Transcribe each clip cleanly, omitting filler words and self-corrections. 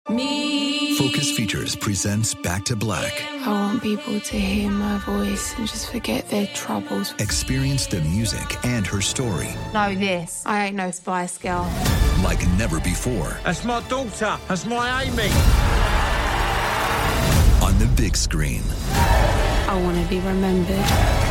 Focus Features presents Back to Black. I want people to hear my voice and just forget their troubles. Experience the music and her story. Know this, I ain't no Spice Girl. Like never before. That's my daughter. That's my Amy. On the big screen. I want to be remembered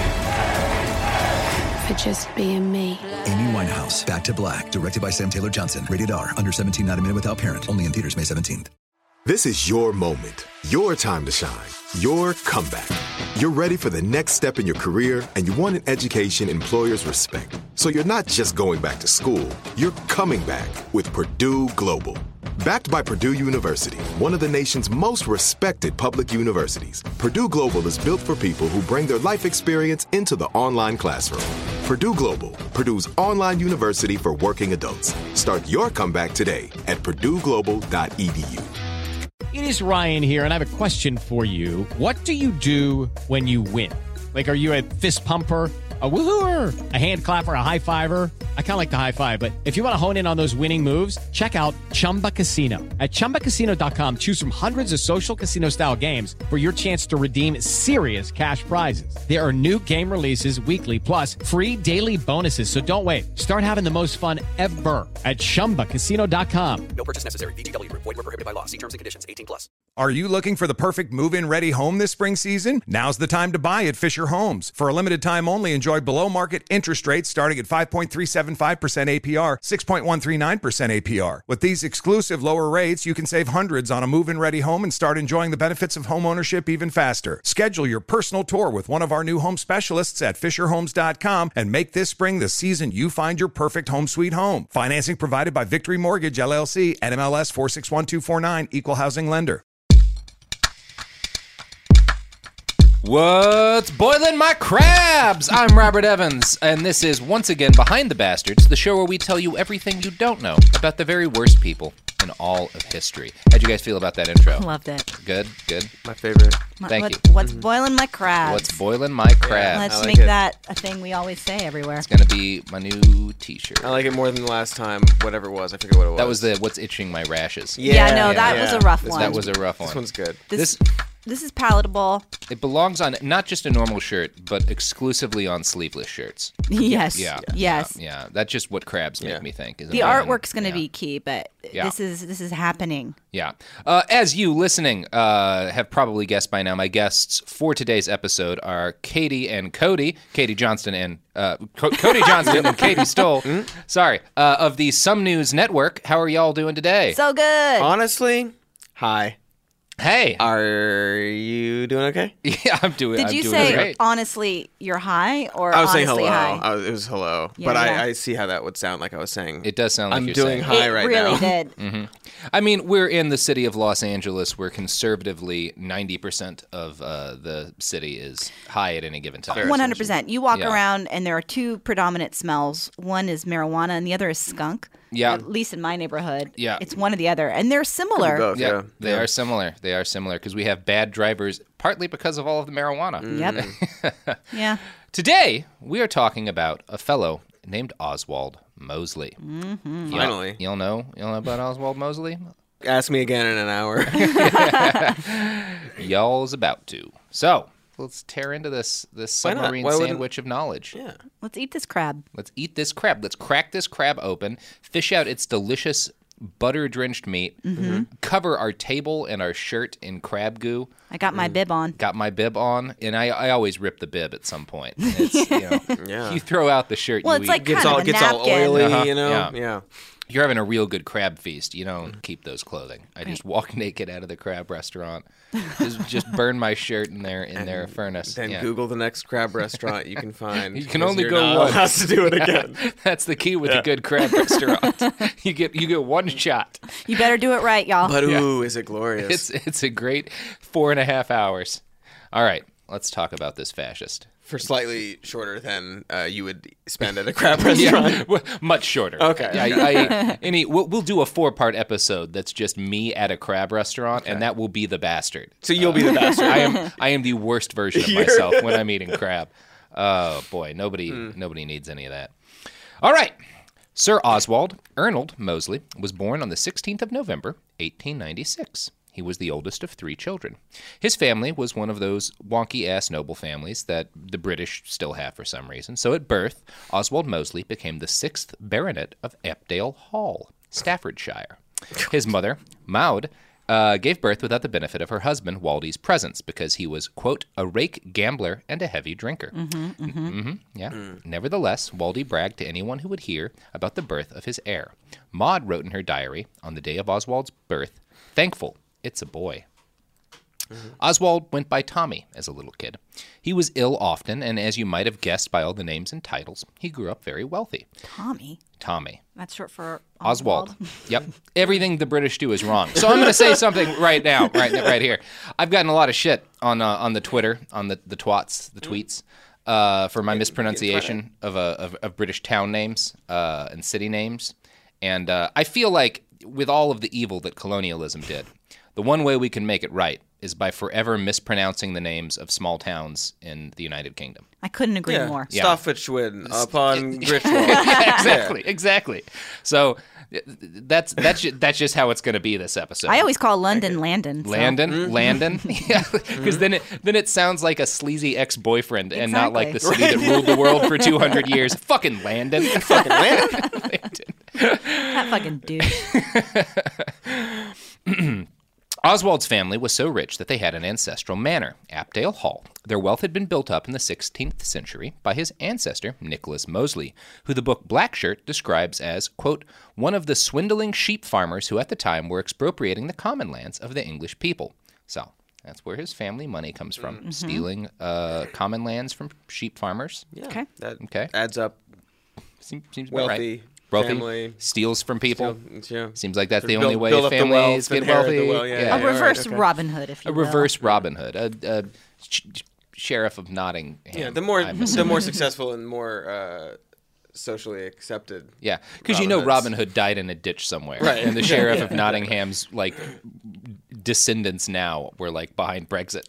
for just being me. Amy Winehouse, Back to Black, directed by Sam Taylor Johnson. Rated R, under 17, not a minute without parent. Only in theaters May 17th. This is your moment, your time to shine, your comeback. You're ready for the next step in your career, and you want an education employers respect. So you're not just going back to school, you're coming back with Purdue Global. Backed by Purdue University, one of the nation's most respected public universities, Purdue Global is built for people who bring their life experience into the online classroom. Purdue Global, Purdue's online university for working adults. Start your comeback today at purdueglobal.edu. It is Ryan here, and I have a question for you. What do you do when you win? Like, are you a fist pumper, a woohooer, a hand clapper, a high fiver? I kind of like the high five, but if you want to hone in on those winning moves, check out Chumba Casino. At ChumbaCasino.com, choose from hundreds of social casino-style games for your chance to redeem serious cash prizes. There are new game releases weekly, plus free daily bonuses, so don't wait. Start having the most fun ever at ChumbaCasino.com. No purchase necessary. VGW. Void where prohibited by law. See terms and conditions. 18+. Are you looking for the perfect move-in ready home this spring season? Now's the time to buy at Fisher Homes. For a limited time only, enjoy below-market interest rates starting at 5.375% APR, 6.139% APR. With these exclusive lower rates, you can save hundreds on a move-in ready home and start enjoying the benefits of home ownership even faster. Schedule your personal tour with one of our new home specialists at FisherHomes.com and make this spring the season you find your perfect home sweet home. Financing provided by Victory Mortgage, LLC, NMLS 461249, Equal Housing Lender. What's boiling my crabs? I'm Robert Evans, and this is once again Behind the Bastards, the show where we tell you everything you don't know about the very worst people in all of history. How'd you guys feel about that intro? Loved it. Good, good. My favorite. Thank you. What's boiling my crabs? What's boiling my crabs? Let's like make it. that a thing we always say everywhere. It's gonna be my new T-shirt. I like it more than the last time, whatever it was. I forget what it was. That was the what's itching my rashes. Yeah, no, that was a rough one. That was a rough one. This one's good. This is palatable. It belongs on not just a normal shirt, but exclusively on sleeveless shirts. Yes. Yeah. Yes. Yeah. That's just what crabs make me think. The artwork's going to be key, but this is happening. Yeah. As you listening have probably guessed by now, my guests for today's episode are Katie and Cody. Katie Johnston and Cody Johnston and Katie Stoll. Sorry. Of the Some News Network. How are y'all doing today? So good. Honestly, hi. Hey. Are you doing okay? Yeah, I'm doing Did you doing say, great. honestly, you're high or I was saying honestly hello. high? It was hello. Yeah, but yeah. I see how that would sound like I was saying. It does sound like I'm you're doing saying. high It right really now. did. I mean, we're in the city of Los Angeles where conservatively 90% of the city is high at any given time. 100%. You walk Yeah. around and there are two predominant smells. One is marijuana and the other is skunk. Yeah. At least in my neighborhood. Yeah. It's one or the other. And they're similar. Both, Yeah, they are similar. They are similar because we have bad drivers, partly because of all of the marijuana. Yep. Yeah. Today, we are talking about a fellow named Oswald Mosley. Mm-hmm. Finally. You'll know about Oswald Mosley? Ask me again in an hour. Y'all's about to. So, let's tear into this Why not? submarine Why wouldn't- sandwich of knowledge. Yeah. Let's eat this crab. Let's eat this crab. Let's crack this crab open, fish out its delicious butter-drenched meat, cover our table and our shirt in crab goo. I got my bib on. Got my bib on, and I always rip the bib at some point. It's, Yeah. You throw out the shirt. Well, you it's eat. like Gets kind all of a all napkin. oily, Uh-huh. you know? Yeah. Yeah. You're having a real good crab feast. You don't keep those clothing. I just walk naked out of the crab restaurant. Just burn my shirt in their furnace. Then Yeah. Google the next crab restaurant you can find. You can because only you're go not once. allowed to do it again. That's the key with a good crab restaurant. You get one shot. You better do it right, y'all. But ooh, is it glorious? It's a great 4.5 hours. All right, let's talk about this fascist. For slightly shorter than you would spend at a crab restaurant. Yeah, much shorter. Okay. We'll do a 4-part episode that's just me at a crab restaurant, and that will be the bastard. So you'll be the bastard. I am the worst version of myself when I'm eating crab. Oh boy, nobody needs any of that. All right. Sir Oswald Ernald Mosley was born on the 16th of November 1896. He was the oldest of 3 children. His family was one of those wonky-ass noble families that the British still have for some reason. So at birth, Oswald Mosley became the 6th Baronet of Apdale Hall, Staffordshire. His mother, Maud, gave birth without the benefit of her husband, Waldy's presence, because he was, quote, a rake gambler and a heavy drinker. Nevertheless, Waldy bragged to anyone who would hear about the birth of his heir. Maud wrote in her diary on the day of Oswald's birth, thankful it's a boy. Oswald went by Tommy as a little kid. He was ill often, and as you might have guessed by all the names and titles, he grew up very wealthy. Tommy. That's short for Oswald. Yep. Everything the British do is wrong. So I'm going to say something right now, right here. I've gotten a lot of shit on the Twitter, on the twats, the tweets, for my mispronunciation of British town names and city names. And I feel like with all of the evil that colonialism did, the one way we can make it right is by forever mispronouncing the names of small towns in the United Kingdom. I couldn't agree more. Staffordshire upon Griswold. Exactly. So that's just how it's going to be this episode. I always call London Landon. So. Landon? Yeah, because then it sounds like a sleazy ex-boyfriend and not like the city that ruled the world for 200 years. Fucking Landon. Fucking Landon. That fucking dude. Oswald's family was so rich that they had an ancestral manor, Apdale Hall. Their wealth had been built up in the 16th century by his ancestor, Nicholas Mosley, who the book Blackshirt describes as, quote, one of the swindling sheep farmers who at the time were expropriating the common lands of the English people. So that's where his family money comes from, stealing common lands from sheep farmers. Yeah, okay. That adds up. Seems wealthy. Right. Wealthy, family. Steals from people. Yeah. Seems like that's the build, only way build families get wealthy. A reverse Robin Hood, if you will. A reverse Robin Hood. A sheriff of Nottingham. Yeah, the more successful and more socially accepted. Yeah, because Robin Hood died in a ditch somewhere. Right. And the sheriff of Nottingham's, like, descendants now were, like, behind Brexit.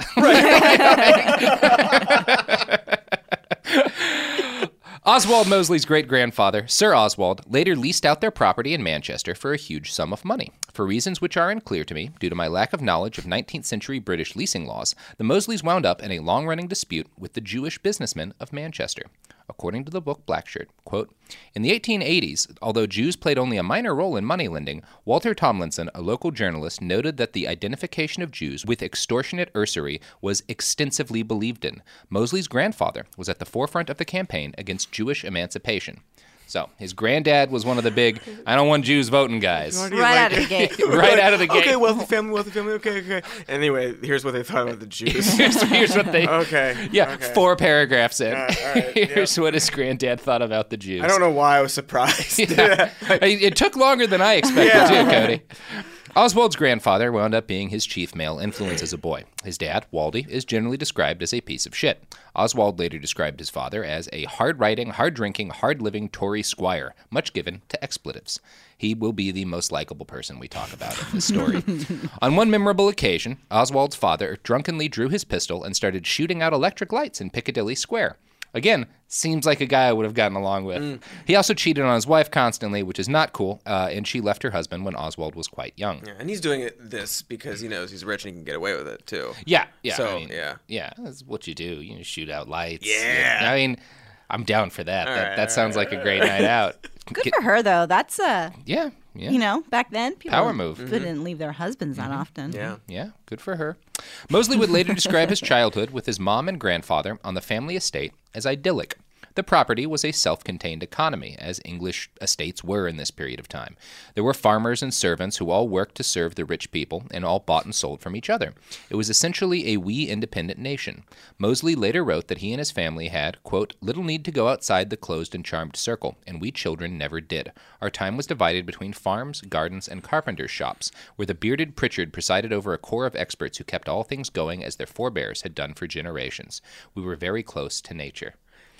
Oswald Mosley's great-grandfather, Sir Oswald, later leased out their property in Manchester for a huge sum of money. For reasons which are unclear to me, due to my lack of knowledge of 19th century British leasing laws, the Mosleys wound up in a long-running dispute with the Jewish businessmen of Manchester. According to the book Blackshirt, quote, in the 1880s, although Jews played only a minor role in moneylending, Walter Tomlinson, a local journalist, noted that the identification of Jews with extortionate usury was extensively believed in. Mosley's grandfather was at the forefront of the campaign against Jewish emancipation. So, his granddad was one of the big, I don't want Jews voting guys. Right out of the gate. Right out of the gate. Okay, wealthy family, okay. Anyway, here's what they thought about the Jews. here's what they... Okay. Yeah, okay. 4 paragraphs in. All right, Here's what his granddad thought about the Jews. I don't know why I was surprised. Yeah. It took longer than I expected too, Cody. Oswald's grandfather wound up being his chief male influence as a boy. His dad, Waldy, is generally described as a piece of shit. Oswald later described his father as a hard-riding, hard-drinking, hard-living Tory squire, much given to expletives. He will be the most likable person we talk about in this story. On one memorable occasion, Oswald's father drunkenly drew his pistol and started shooting out electric lights in Piccadilly Square. Again, seems like a guy I would have gotten along with. He also cheated on his wife constantly, which is not cool, and she left her husband when Oswald was quite young. Yeah, and he's doing this because he knows he's rich and he can get away with it, too. Yeah. So, Yeah, that's what you do. You shoot out lights. Yeah. I mean, I'm down for that. That sounds like a great night out. Good for her, though. That's Yeah. Back then, people Power move. didn't leave their husbands that often. Yeah, good for her. Mosley would later describe his childhood with his mom and grandfather on the family estate as idyllic. The property was a self-contained economy, as English estates were in this period of time. There were farmers and servants who all worked to serve the rich people and all bought and sold from each other. It was essentially a wee independent nation. Mosley later wrote that he and his family had, quote, little need to go outside the closed and charmed circle, and we children never did. Our time was divided between farms, gardens, and carpenters' shops, where the bearded Pritchard presided over a corps of experts who kept all things going as their forebears had done for generations. We were very close to nature.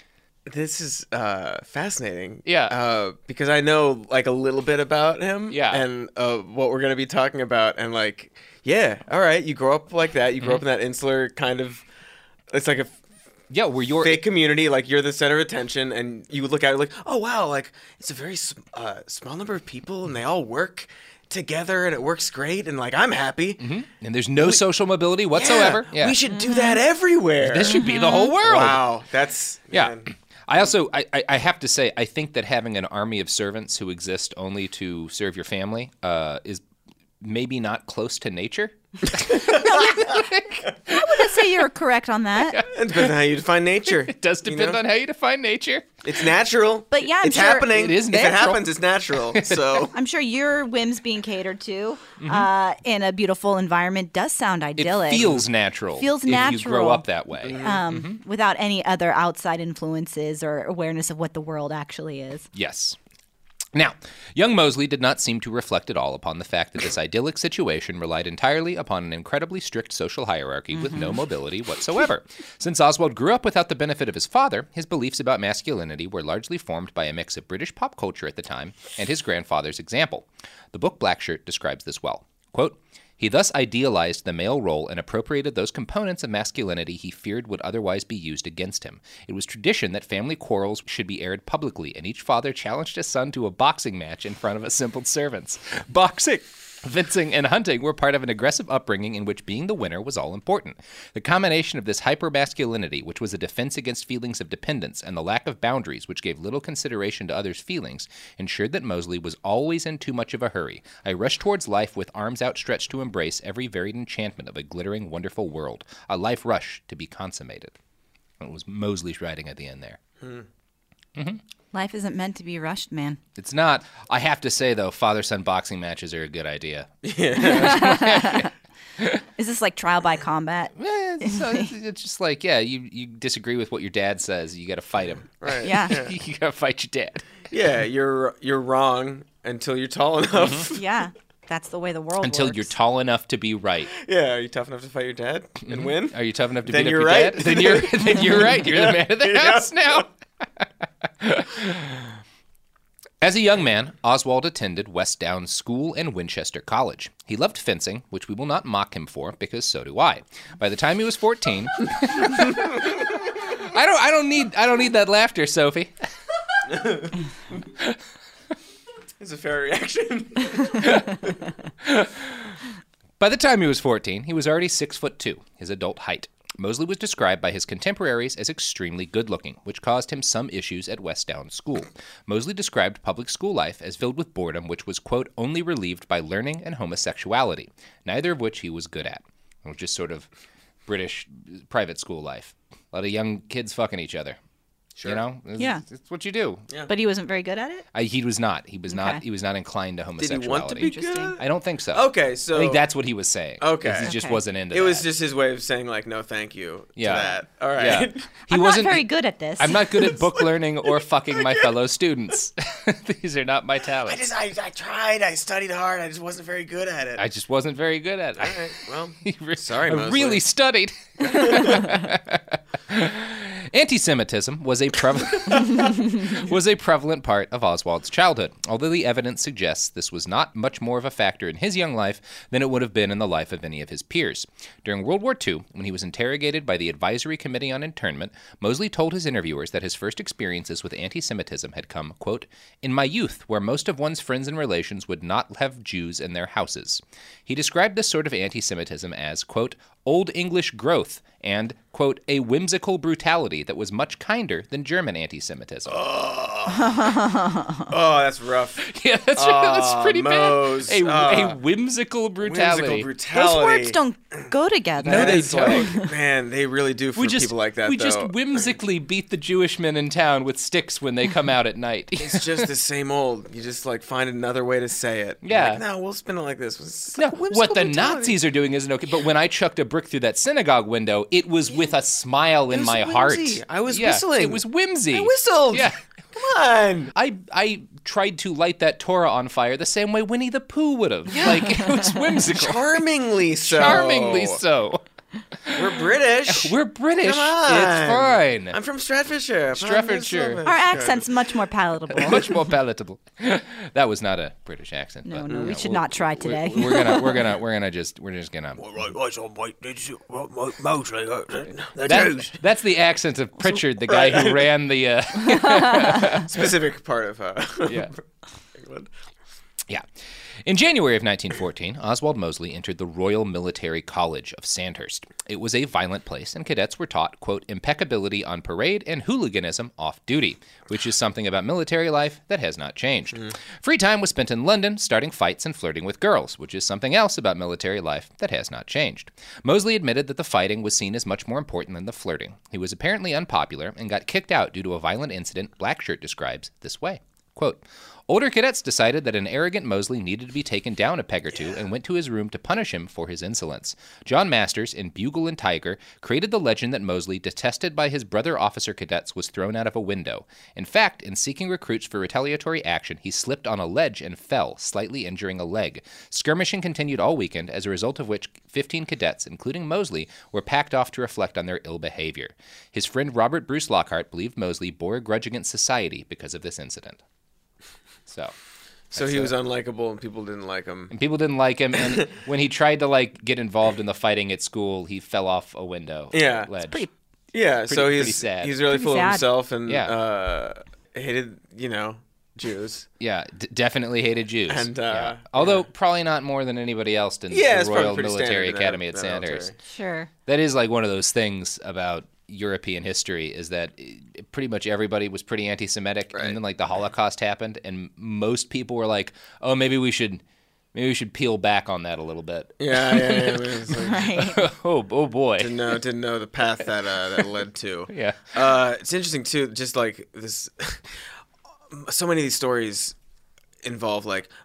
This is fascinating. Yeah. Because I know like a little bit about him. Yeah. And what we're going to be talking about. And like, all right. You grow up like that. You grow up in that insular kind of, it's like a where you're fake community. Like you're the center of attention and you look at it like, oh, wow. Like it's a very small number of people and they all work together and it works great and like I'm happy. And there's no social mobility whatsoever. Yeah. We should do that everywhere. This should be the whole world. Wow, that's man. I also, I have to say, I think that having an army of servants who exist only to serve your family is maybe not close to nature. I wouldn't say you're correct on that. It depends on how you define nature. It does depend on how you define nature. It's natural. But yeah, I'm it's sure happening. It is If it natural. happens, it's natural. So I'm sure your whims being catered to in a beautiful environment does sound idyllic. It feels natural. Feels if you grow natural. up that way. Without any other outside influences or awareness of what the world actually is. Yes. Now, young Mosley did not seem to reflect at all upon the fact that this idyllic situation relied entirely upon an incredibly strict social hierarchy with no mobility whatsoever. Since Oswald grew up without the benefit of his father, his beliefs about masculinity were largely formed by a mix of British pop culture at the time and his grandfather's example. The book Blackshirt describes this well. Quote, "He thus idealized the male role and appropriated those components of masculinity he feared would otherwise be used against him. It was tradition that family quarrels should be aired publicly, and each father challenged his son to a boxing match in front of assembled servants. Boxing, fencing, and hunting were part of an aggressive upbringing in which being the winner was all important. The combination of this hyper-masculinity, which was a defense against feelings of dependence, and the lack of boundaries, which gave little consideration to others' feelings, ensured that Mosley was always in too much of a hurry. I rushed towards life with arms outstretched to embrace every varied enchantment of a glittering, wonderful world. A life rush to be consummated." It was Mosley's writing at the end there. Life isn't meant to be rushed, man. It's not. I have to say, though, father-son boxing matches are a good idea. Is this like trial by combat? It's just like, yeah, you disagree with what your dad says, you got to fight him. right. Yeah. You got to fight your dad. Yeah, you're wrong until you're tall enough. Yeah. That's the way the world Until works. you're tall enough to be right. Yeah, are you tough enough to fight your dad and win? Are you tough enough to Then beat up you're your right. dad? Then you're right. You're the man of the house now. As a young man, Oswald attended West Downs School and Winchester College. He loved fencing, which we will not mock him for, because so do I. By the time he was 14, I don't need that laughter, Sophie. It's a fair reaction. By the time he was 14, he was already 6'2", his adult height. Mosley was described by his contemporaries as extremely good-looking, which caused him some issues at West Downs School. Mosley described public school life as filled with boredom, which was, quote, only relieved by learning and homosexuality, neither of which he was good at. It was just sort of British private school life. A lot of young kids fucking each other. Sure. You know? Yeah. It's what you do. Yeah. But he wasn't very good at it? He was not. He was not. Okay. He was not inclined to Did homosexuality. he want to be good? I don't think so. Okay, so I think that's what he was saying. Okay. He just Okay. wasn't into it was that. just his way of saying like no thank you Yeah. to that. All right. Yeah. He I'm wasn't not very good at this. I'm not good at book learning or fucking my fellow students. These are not my talents. I tried. I studied hard. I just wasn't very good at it. I just wasn't very good at it. All right. Well, sorry, I Mosley. really studied. Anti-Semitism was a prevalent part of Oswald's childhood, although the evidence suggests this was not much more of a factor in his young life than it would have been in the life of any of his peers. During World War II, when he was interrogated by the Advisory Committee on Internment, Mosley told his interviewers that his first experiences with anti-Semitism had come, quote, in my youth, where most of one's friends and relations would not have Jews in their houses. He described this sort of anti-Semitism as, quote, Old English growth and, quote, a whimsical brutality that was much kinder than German anti-Semitism. Oh, that's rough. Yeah, that's pretty Mose. bad. A whimsical brutality. Whimsical brutality. Those words don't go together. No, they It's like, man, they really do for people like that, we though. just whimsically beat the Jewish men in town with sticks when they come out at night. It's just the same old. You just like find another way to say it. Yeah. Like, no, we'll spin it like this. It's No, like whimsical what the brutality. Nazis are doing isn't okay. But when I chucked a brick through that synagogue window, it was with a smile in was my whimsy. heart. I was Yeah, whistling. It was whimsy. I whistled. Yeah. Come on. I tried to light that Torah on fire the same way Winnie the Pooh would have. Like, it was whimsical. Charmingly so. Charmingly so. We're British. We're British. Come on. It's fine. I'm from Stratfordshire. Stratfordshire. Our accent's much more palatable. Much more palatable. That was not a British accent. No, but, no, we yeah, should we'll- not try today. We're just gonna. That's the accent of Pritchard, the guy who ran the. Specific part of Yeah. England. Yeah. In January of 1914, Oswald Mosley entered the Royal Military College of Sandhurst. It was a violent place, and cadets were taught, quote, impeccability on parade and hooliganism off duty, which is something about military life that has not changed. Free time was spent in London, starting fights and flirting with girls, which is something else about military life that has not changed. Mosley admitted that the fighting was seen as much more important than the flirting. He was apparently unpopular and got kicked out due to a violent incident Blackshirt describes this way. Quote, older cadets decided that an arrogant Mosley needed to be taken down a peg or two and went to his room to punish him for his insolence. John Masters, in Bugle and Tiger, created the legend that Mosley, detested by his brother officer cadets, was thrown out of a window. In fact, in seeking recruits for retaliatory action, he slipped on a ledge and fell, slightly injuring a leg. Skirmishing continued all weekend, as a result of which 15 cadets, including Mosley, were packed off to reflect on their ill behavior. His friend Robert Bruce Lockhart believed Mosley bore a grudge against society because of this incident. So he was unlikable and people didn't like him. And people didn't like him. And when he tried to get involved in the fighting at school, he fell off a window. Yeah. Ledge. So pretty sad. He's really full of himself and Yeah. hated, Jews. Yeah, definitely hated Jews. And although probably not more than anybody else in it's the probably Royal pretty Military standard Academy in at the military. Sandhurst. Sure. That is one of those things about European history, is that pretty much everybody was pretty anti-Semitic, Right. and then the Holocaust happened, and most people were like, "Oh, maybe we should peel back on that a little bit." Yeah. It's like, Right. oh boy. didn't know the path that led to. Yeah. It's interesting too. Just like this, so many of these stories involve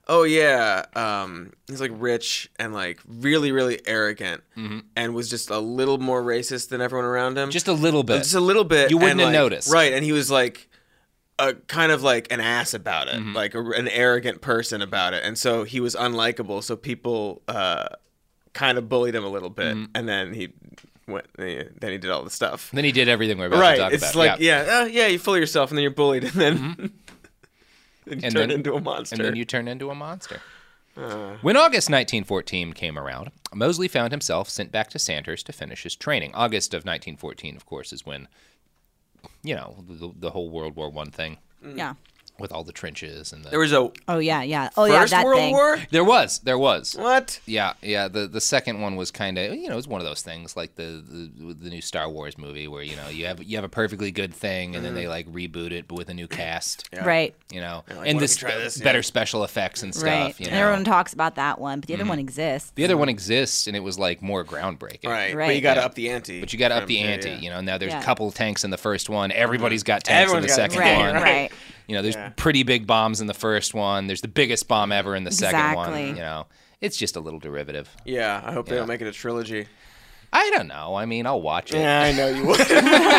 he's rich and really, really arrogant, and was just a little more racist than everyone around him. Just a little bit. Just a little bit. You wouldn't and, have noticed. Right, and he was kind of like an ass about it, an arrogant person about it, and so he was unlikable. So people kind of bullied him a little bit, and then he did all the stuff. Then he did everything we're about to talk It's about. you fool yourself, and then you're bullied, and then you turn into a monster. And then you turn into a monster. When August 1914 came around, Mosley found himself sent back to Sandhurst to finish his training. August of 1914, of course, is when, the whole World War I thing. Yeah. With all the trenches and the... There was a Oh yeah. First that World thing. War? There was. What? Yeah. The second one was kind of, it was one of those things like the new Star Wars movie where, you have a perfectly good thing and then they reboot it but with a new cast. Yeah. Right. And why don't we try this? better special effects and stuff. Right. And everyone talks about that one, but the other one exists. The other one exists and it was more groundbreaking. Right. Right. But you got to up the ante. But you got to up the ante. Now there's a Yeah. couple tanks in the first one. Everybody's got tanks in the Everyone's got second Right. one. Right. There's pretty big bombs in the first one. There's the biggest bomb ever in the second Exactly. one. It's just a little derivative. Yeah, I hope they don't make it a trilogy. I don't know. I mean, I'll watch it. Yeah, I know you would.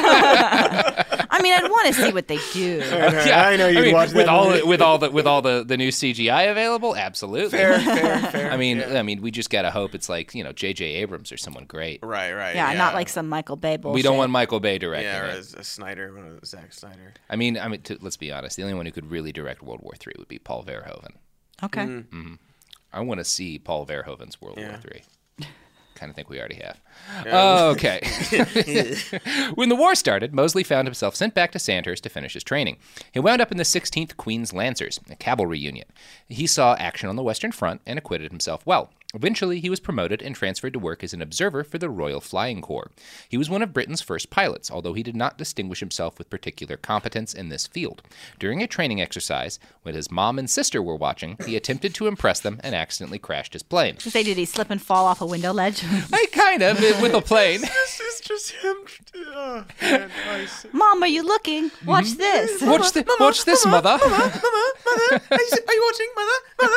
I mean, I'd want to see what they do. Yeah, I know you'd watch with that all movie. with all the new CGI available. Absolutely. Fair. I mean, we just gotta hope it's J.J. Abrams or someone great. Right. Yeah, not like some Michael Bay bullshit. We don't want Michael Bay directing Yeah, or it. a Snyder, one of Zack Snyder. I mean, let's be honest. The only one who could really direct World War III would be Paul Verhoeven. Okay. I want to see Paul Verhoeven's World War III. Kind of think we already have. Okay. When the war started, Mosley found himself sent back to Sandhurst to finish his training. He wound up in the 16th Queen's Lancers, a cavalry unit. He saw action on the Western Front and acquitted himself well. Eventually, he was promoted and transferred to work as an observer for the Royal Flying Corps. He was one of Britain's first pilots, although he did not distinguish himself with particular competence in this field. During a training exercise, when his mom and sister were watching, he attempted to impress them and accidentally crashed his plane. Did he slip and fall off a window ledge? Kind of, with a plane. It's just him. Oh, man, nice. Mom, are you looking? Watch this. Watch this, mother. Mother, are you watching, Mother?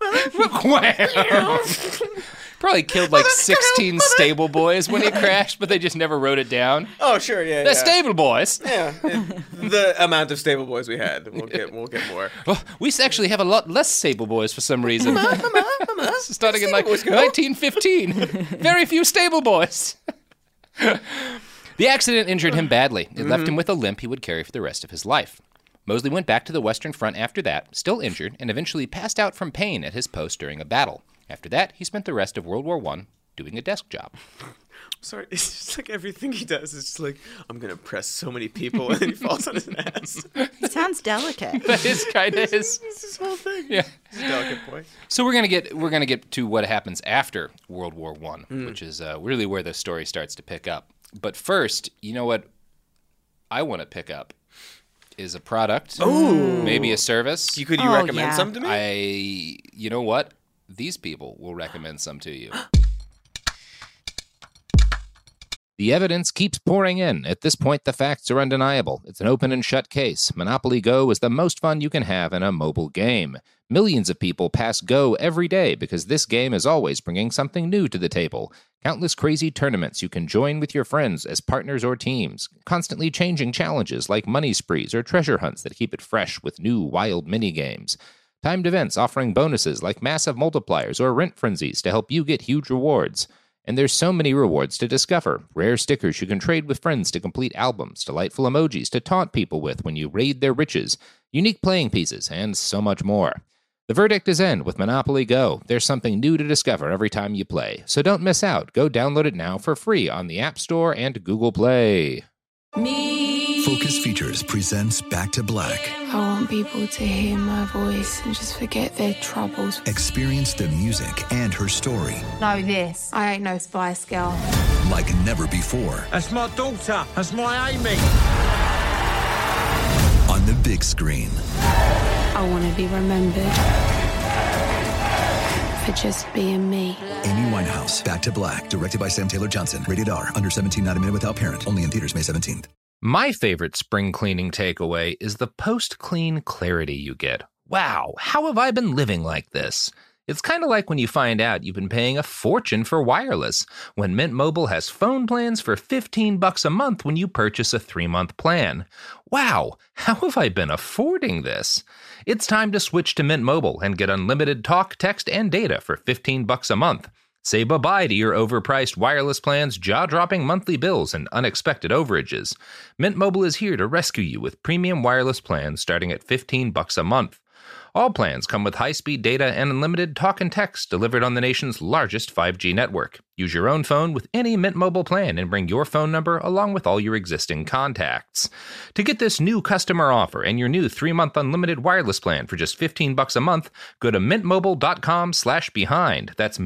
Probably killed 16 stable boys when he crashed, but they just never wrote it down. Oh, sure, yeah. They're stable boys. Yeah, the amount of stable boys we had, we'll get more. Well, we actually have a lot less stable boys for some reason. Mama. Starting in Stable boys go. 1915, very few stable boys. The accident injured him badly. It left him with a limp he would carry for the rest of his life. Mosley went back to the Western Front after that, still injured, and eventually passed out from pain at his post during a battle. After that, he spent the rest of World War I doing a desk job. Sorry, it's just like everything he does is just like, I'm going to impress so many people, and he falls on his ass. It sounds delicate. That is kind of his. It's his whole thing. Yeah. He's a delicate boy. So we're gonna get to what happens after World War I, which is really where the story starts to pick up. But first, you know what I want to pick up is a product, maybe a service. Could you recommend some to me? You know what? These people will recommend some to you. The evidence keeps pouring in. At this point, the facts are undeniable. It's an open and shut case. Monopoly Go is the most fun you can have in a mobile game. Millions of people pass Go every day because this game is always bringing something new to the table. Countless crazy tournaments you can join with your friends as partners or teams. Constantly changing challenges like money sprees or treasure hunts that keep it fresh with new wild minigames. Timed events offering bonuses like massive multipliers or rent frenzies to help you get huge rewards. And there's so many rewards to discover. Rare stickers you can trade with friends to complete albums, delightful emojis to taunt people with when you raid their riches, unique playing pieces, and so much more. The verdict is in with Monopoly Go. There's something new to discover every time you play. So don't miss out. Go download it now for free on the App Store and Google Play. Focus Features presents Back to Black. I want people to hear my voice and just forget their troubles. Experience the music and her story Know this. I ain't no Spice Girl. like never before. That's my daughter. That's my Amy. On the big screen. I want to be remembered for just being me. Amy Winehouse, Back to Black. Directed by Sam Taylor Johnson. Rated R. Under 17, not a minute without parent. Only in theaters May 17th. My favorite spring cleaning takeaway is the post-clean clarity you get. Wow, how have I been living like this? It's kind of like when you find out you've been paying a fortune for wireless, when Mint Mobile has phone plans for $15 a month when you purchase a 3-month plan. Wow, how have I been affording this? It's time to switch to Mint Mobile and get unlimited talk, text, and data for $15 a month. Say bye-bye to your overpriced wireless plans, jaw-dropping monthly bills, and unexpected overages. Mint Mobile is here to rescue you with premium wireless plans starting at $15 a month. All plans come with high-speed data and unlimited talk and text delivered on the nation's largest 5G network. Use your own phone with any Mint Mobile plan and bring your phone number along with all your existing contacts. To get this new customer offer and your new 3-month unlimited wireless plan for just $15 a month, go to mintmobile.com/behind. That's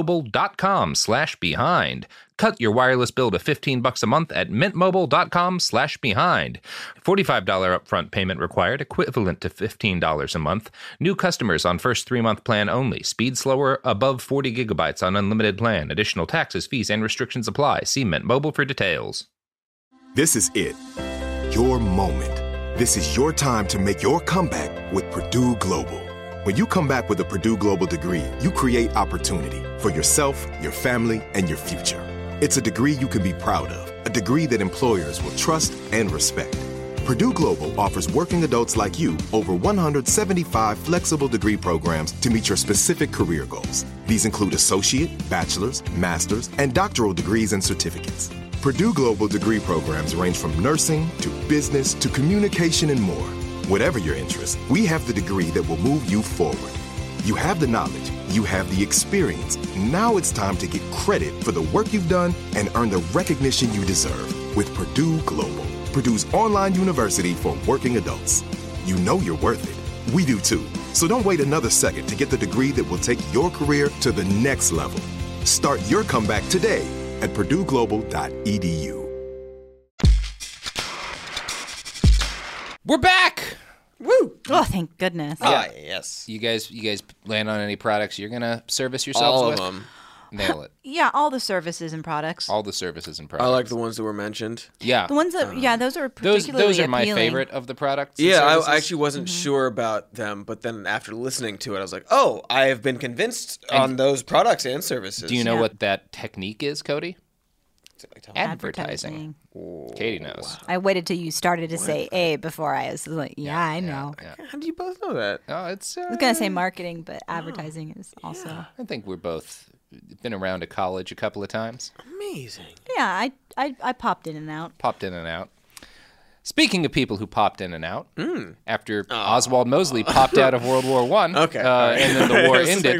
mintmobile.com/behind. Cut your wireless bill to $15 a month at mintmobile.com/behind. $45 upfront payment required, equivalent to $15 a month. New customers on first 3-month plan only. Speed slower, above 40 gigabytes on unlimited plan. Additional taxes, fees, and restrictions apply. See Mint Mobile for details. This is it. Your moment. This is your time to make your comeback with Purdue Global. When you come back with a Purdue Global degree, you create opportunity for yourself, your family, and your future. It's a degree you can be proud of, a degree that employers will trust and respect. Purdue Global offers working adults like you over 175 flexible degree programs to meet your specific career goals. These include associate, bachelor's, master's, and doctoral degrees and certificates. Purdue Global degree programs range from nursing to business to communication and more. Whatever your interest, we have the degree that will move you forward. You have the knowledge, you have the experience. Now it's time to get credit for the work you've done and earn the recognition you deserve with Purdue Global, Purdue's online university for working adults. You know you're worth it. We do too. So don't wait another second to get the degree that will take your career to the next level. Start your comeback today at purdueglobal.edu. We're back! Woo! Oh, thank goodness. Yes. You guys land on any products you're going to service yourselves All with? of them. Nail it. Yeah, all the services and products. All the services and products. I like the ones that were mentioned. Yeah. The ones that, those are particularly Those are my appealing. favorite of the products. and Yeah, services. I actually wasn't sure about them, but then after listening to it, I was like, oh, I have been convinced on those products and services. Do you know Yeah. what that technique is, Cody? Advertising. Katie knows. I waited till you started to say A before I was like, I know. How do you both know that? Oh, it's. I was going to say marketing, but advertising is also. I think we're both been around to college a couple of times. Amazing. Yeah, I popped in and out. Popped in and out. Speaking of people who popped in and out, after Oswald Mosley popped out of World War I, and then the war ended,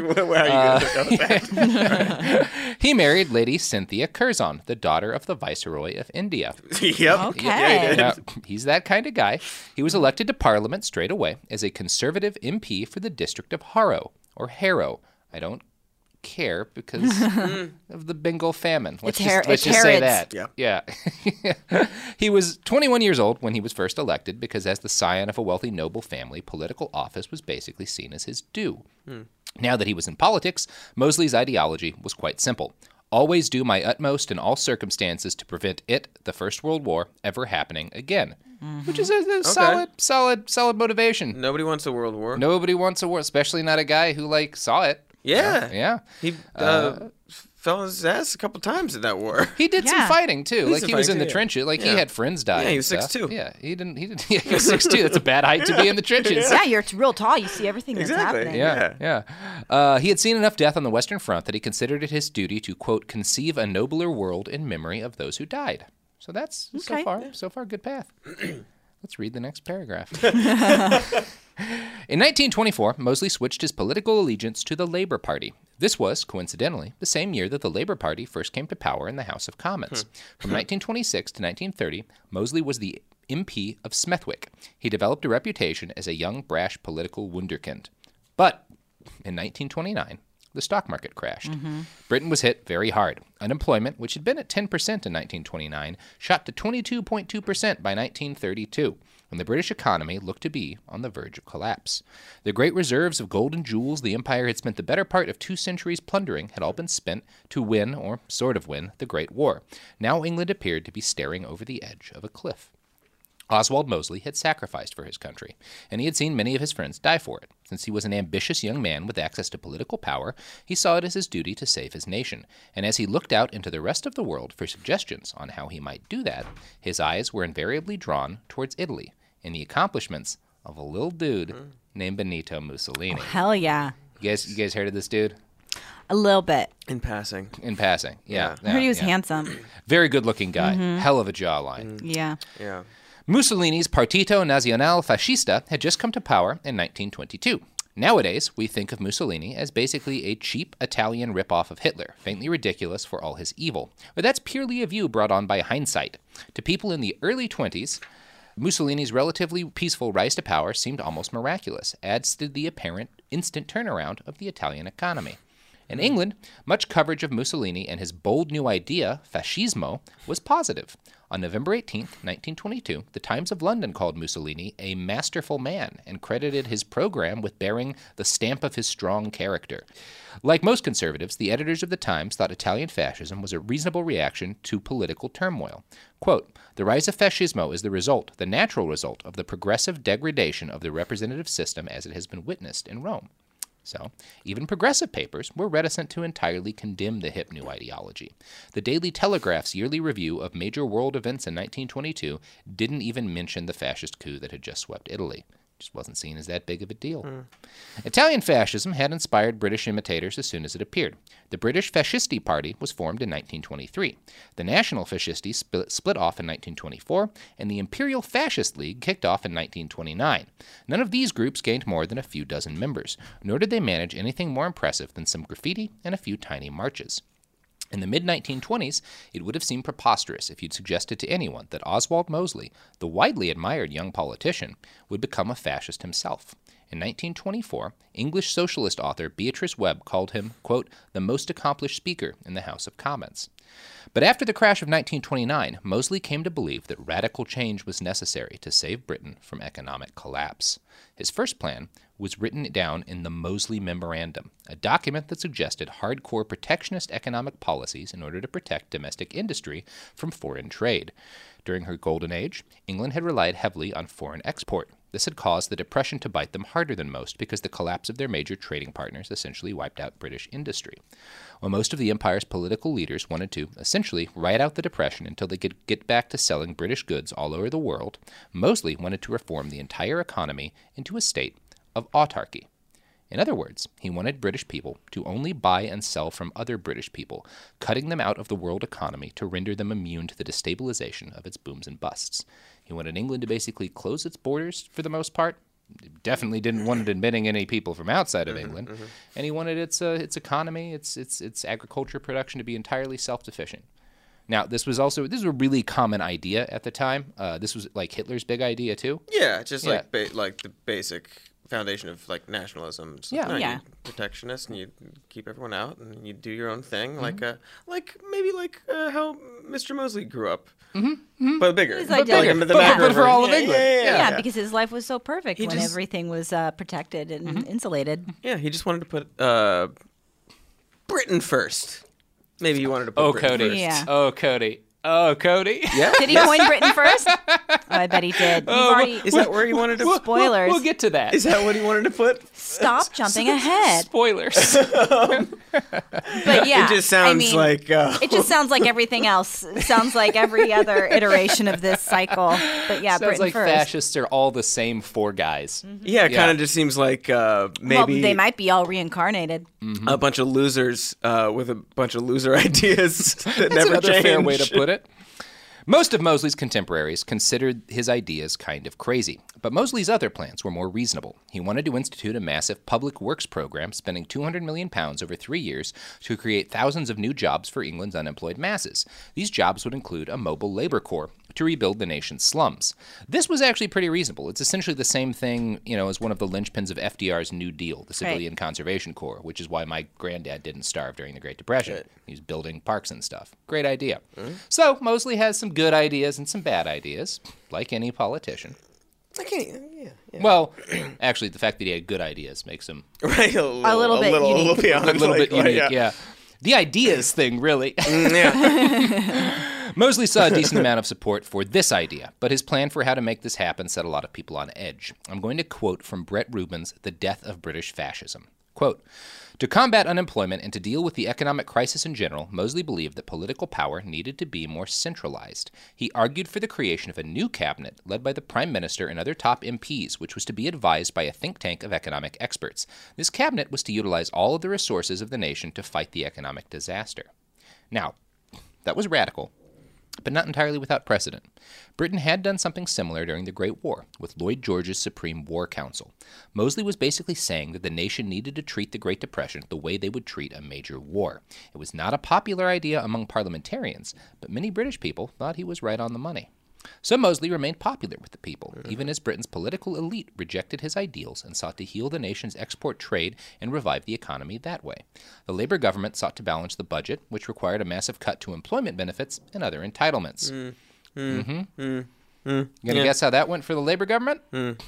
he married Lady Cynthia Curzon, the daughter of the Viceroy of India. Yep. Okay. Yeah, He's that kind of guy. He was elected to Parliament straight away as a Conservative MP for the district of Harrow, or Harrow. I don't care because of the Bengal famine. Let's just say that. Yeah. He was 21 years old when he was first elected because as the scion of a wealthy noble family, political office was basically seen as his due. Now that he was in politics, Mosley's ideology was quite simple. Always do my utmost in all circumstances to prevent the First World War, ever happening again. Which is a solid motivation. Nobody wants a world war. Nobody wants a war, especially not a guy who, saw it. Yeah. He fell on his ass a couple times in that war. He did some fighting, too. He was in the trenches. He had friends die. Yeah, he was 6'2". Yeah, he was 6'2". That's a bad height to be in the trenches. Yeah, you're real tall. You see everything that's happening. Yeah. He had seen enough death on the Western Front that he considered it his duty to, quote, conceive a nobler world in memory of those who died. So that's so far good path. Let's read the next paragraph. In 1924, Mosley switched his political allegiance to the Labour Party. This was, coincidentally, the same year that the Labour Party first came to power in the House of Commons. From 1926 to 1930, Mosley was the MP of Smethwick. He developed a reputation as a young, brash political wunderkind. But in 1929, the stock market crashed. Britain was hit very hard. Unemployment, which had been at 10% in 1929, shot to 22.2% by 1932, when the British economy looked to be on the verge of collapse. The great reserves of gold and jewels the empire had spent the better part of 2 centuries plundering had all been spent to win, or sort of win, the Great War. Now England appeared to be staring over the edge of a cliff. Oswald Mosley had sacrificed for his country, and he had seen many of his friends die for it. Since he was an ambitious young man with access to political power, he saw it as his duty to save his nation, and as he looked out into the rest of the world for suggestions on how he might do that, his eyes were invariably drawn towards Italy and the accomplishments of a little dude named Benito Mussolini. Oh, hell yeah. You guys heard of this dude? A little bit. In passing, yeah. I heard he was handsome. Very good-looking guy. Hell of a jawline. Yeah. Mussolini's Partito Nazionale Fascista had just come to power in 1922. Nowadays, we think of Mussolini as basically a cheap Italian ripoff of Hitler, faintly ridiculous for all his evil. But that's purely a view brought on by hindsight. To people in the early 20s, Mussolini's relatively peaceful rise to power seemed almost miraculous, as did the apparent instant turnaround of the Italian economy. In England, much coverage of Mussolini and his bold new idea, fascismo, was positive. On November 18, 1922, the Times of London called Mussolini a masterful man and credited his program with bearing the stamp of his strong character. Like most conservatives, the editors of the Times thought Italian fascism was a reasonable reaction to political turmoil. Quote, "The rise of fascismo is the natural result of the progressive degradation of the representative system as it has been witnessed in Rome." So, even progressive papers were reticent to entirely condemn the hip new ideology. The Daily Telegraph's yearly review of major world events in 1922 didn't even mention the fascist coup that had just swept Italy. Just wasn't seen as that big of a deal. Italian fascism had inspired British imitators as soon as it appeared. The British Fascisti Party was formed in 1923. The National Fascisti split off in 1924, and the Imperial Fascist League kicked off in 1929. None of these groups gained more than a few dozen members, nor did they manage anything more impressive than some graffiti and a few tiny marches. In the mid-1920s, it would have seemed preposterous if you'd suggested to anyone that Oswald Mosley, the widely admired young politician, would become a fascist himself. In 1924, English socialist author Beatrice Webb called him, quote, the most accomplished speaker in the House of Commons. But after the crash of 1929, Mosley came to believe that radical change was necessary to save Britain from economic collapse. His first plan was written down in the Mosley Memorandum, a document that suggested hardcore protectionist economic policies in order to protect domestic industry from foreign trade. During her golden age, England had relied heavily on foreign export. This had caused the Depression to bite them harder than most because the collapse of their major trading partners essentially wiped out British industry. While most of the empire's political leaders wanted to essentially ride out the Depression until they could get back to selling British goods all over the world, Mosley wanted to reform the entire economy into a state of autarky. In other words, he wanted British people to only buy and sell from other British people, cutting them out of the world economy to render them immune to the destabilization of its booms and busts. He wanted England to basically close its borders for the most part. He definitely didn't want it admitting any people from outside of England. And he wanted its economy, its agriculture production to be entirely self-sufficient. Now, this was a really common idea at the time. This was like Hitler's big idea too. Yeah, just like the basic foundation of like nationalism. It's you're protectionist, and you keep everyone out, and you do your own thing, like maybe how Mr. Mosley grew up, but bigger, but for all of England. Yeah, because his life was so perfect when everything was protected and insulated. Yeah, he just wanted to put Britain first. Maybe you wanted to put Britain first. Yeah. Oh, Cody. Oh, Cody. Yeah. Did he coin Britain first? Oh, I bet he did. Is that where he wanted to? Spoilers. We'll get to that. Is that what he wanted to put? Stop jumping ahead. Spoilers. But yeah, it just sounds like it just sounds like everything else. It sounds like every other iteration of this cycle. But yeah, sounds Britain like first. Fascists are all the same four guys. Yeah, it kind of just seems like maybe well, they might be all reincarnated. A bunch of losers with a bunch of loser ideas that never another change. fair way to put it. Most of Mosley's contemporaries considered his ideas kind of crazy, but Mosley's other plans were more reasonable. He wanted to institute a massive public works program, spending £200 million over 3 years to create thousands of new jobs for England's unemployed masses. These jobs would include a mobile labor corps to rebuild the nation's slums. This was actually pretty reasonable. It's essentially the same thing, as one of the linchpins of FDR's New Deal, the Civilian Conservation Corps, which is why my granddad didn't starve during the Great Depression. Right. He was building parks and stuff. Great idea. Mm-hmm. So Mosley has some good ideas and some bad ideas, like any politician. Yeah. Well, actually, the fact that he had good ideas makes him a little bit unique. A little bit unique, yeah. The ideas thing, really. Mosley saw a decent amount of support for this idea, but his plan for how to make this happen set a lot of people on edge. I'm going to quote from Brett Rubin's The Death of British Fascism. Quote, "To combat unemployment and to deal with the economic crisis in general, Mosley believed that political power needed to be more centralized. He argued for the creation of a new cabinet led by the Prime Minister and other top MPs, which was to be advised by a think tank of economic experts. This cabinet was to utilize all of the resources of the nation to fight the economic disaster." Now, that was radical, but not entirely without precedent. Britain had done something similar during the Great War, with Lloyd George's Supreme War Council. Mosley was basically saying that the nation needed to treat the Great Depression the way they would treat a major war. It was not a popular idea among parliamentarians, but many British people thought he was right on the money. So Mosley remained popular with the people, even as Britain's political elite rejected his ideals and sought to heal the nation's export trade and revive the economy that way. The Labour government sought to balance the budget, which required a massive cut to employment benefits and other entitlements. You gonna guess how that went for the Labour government?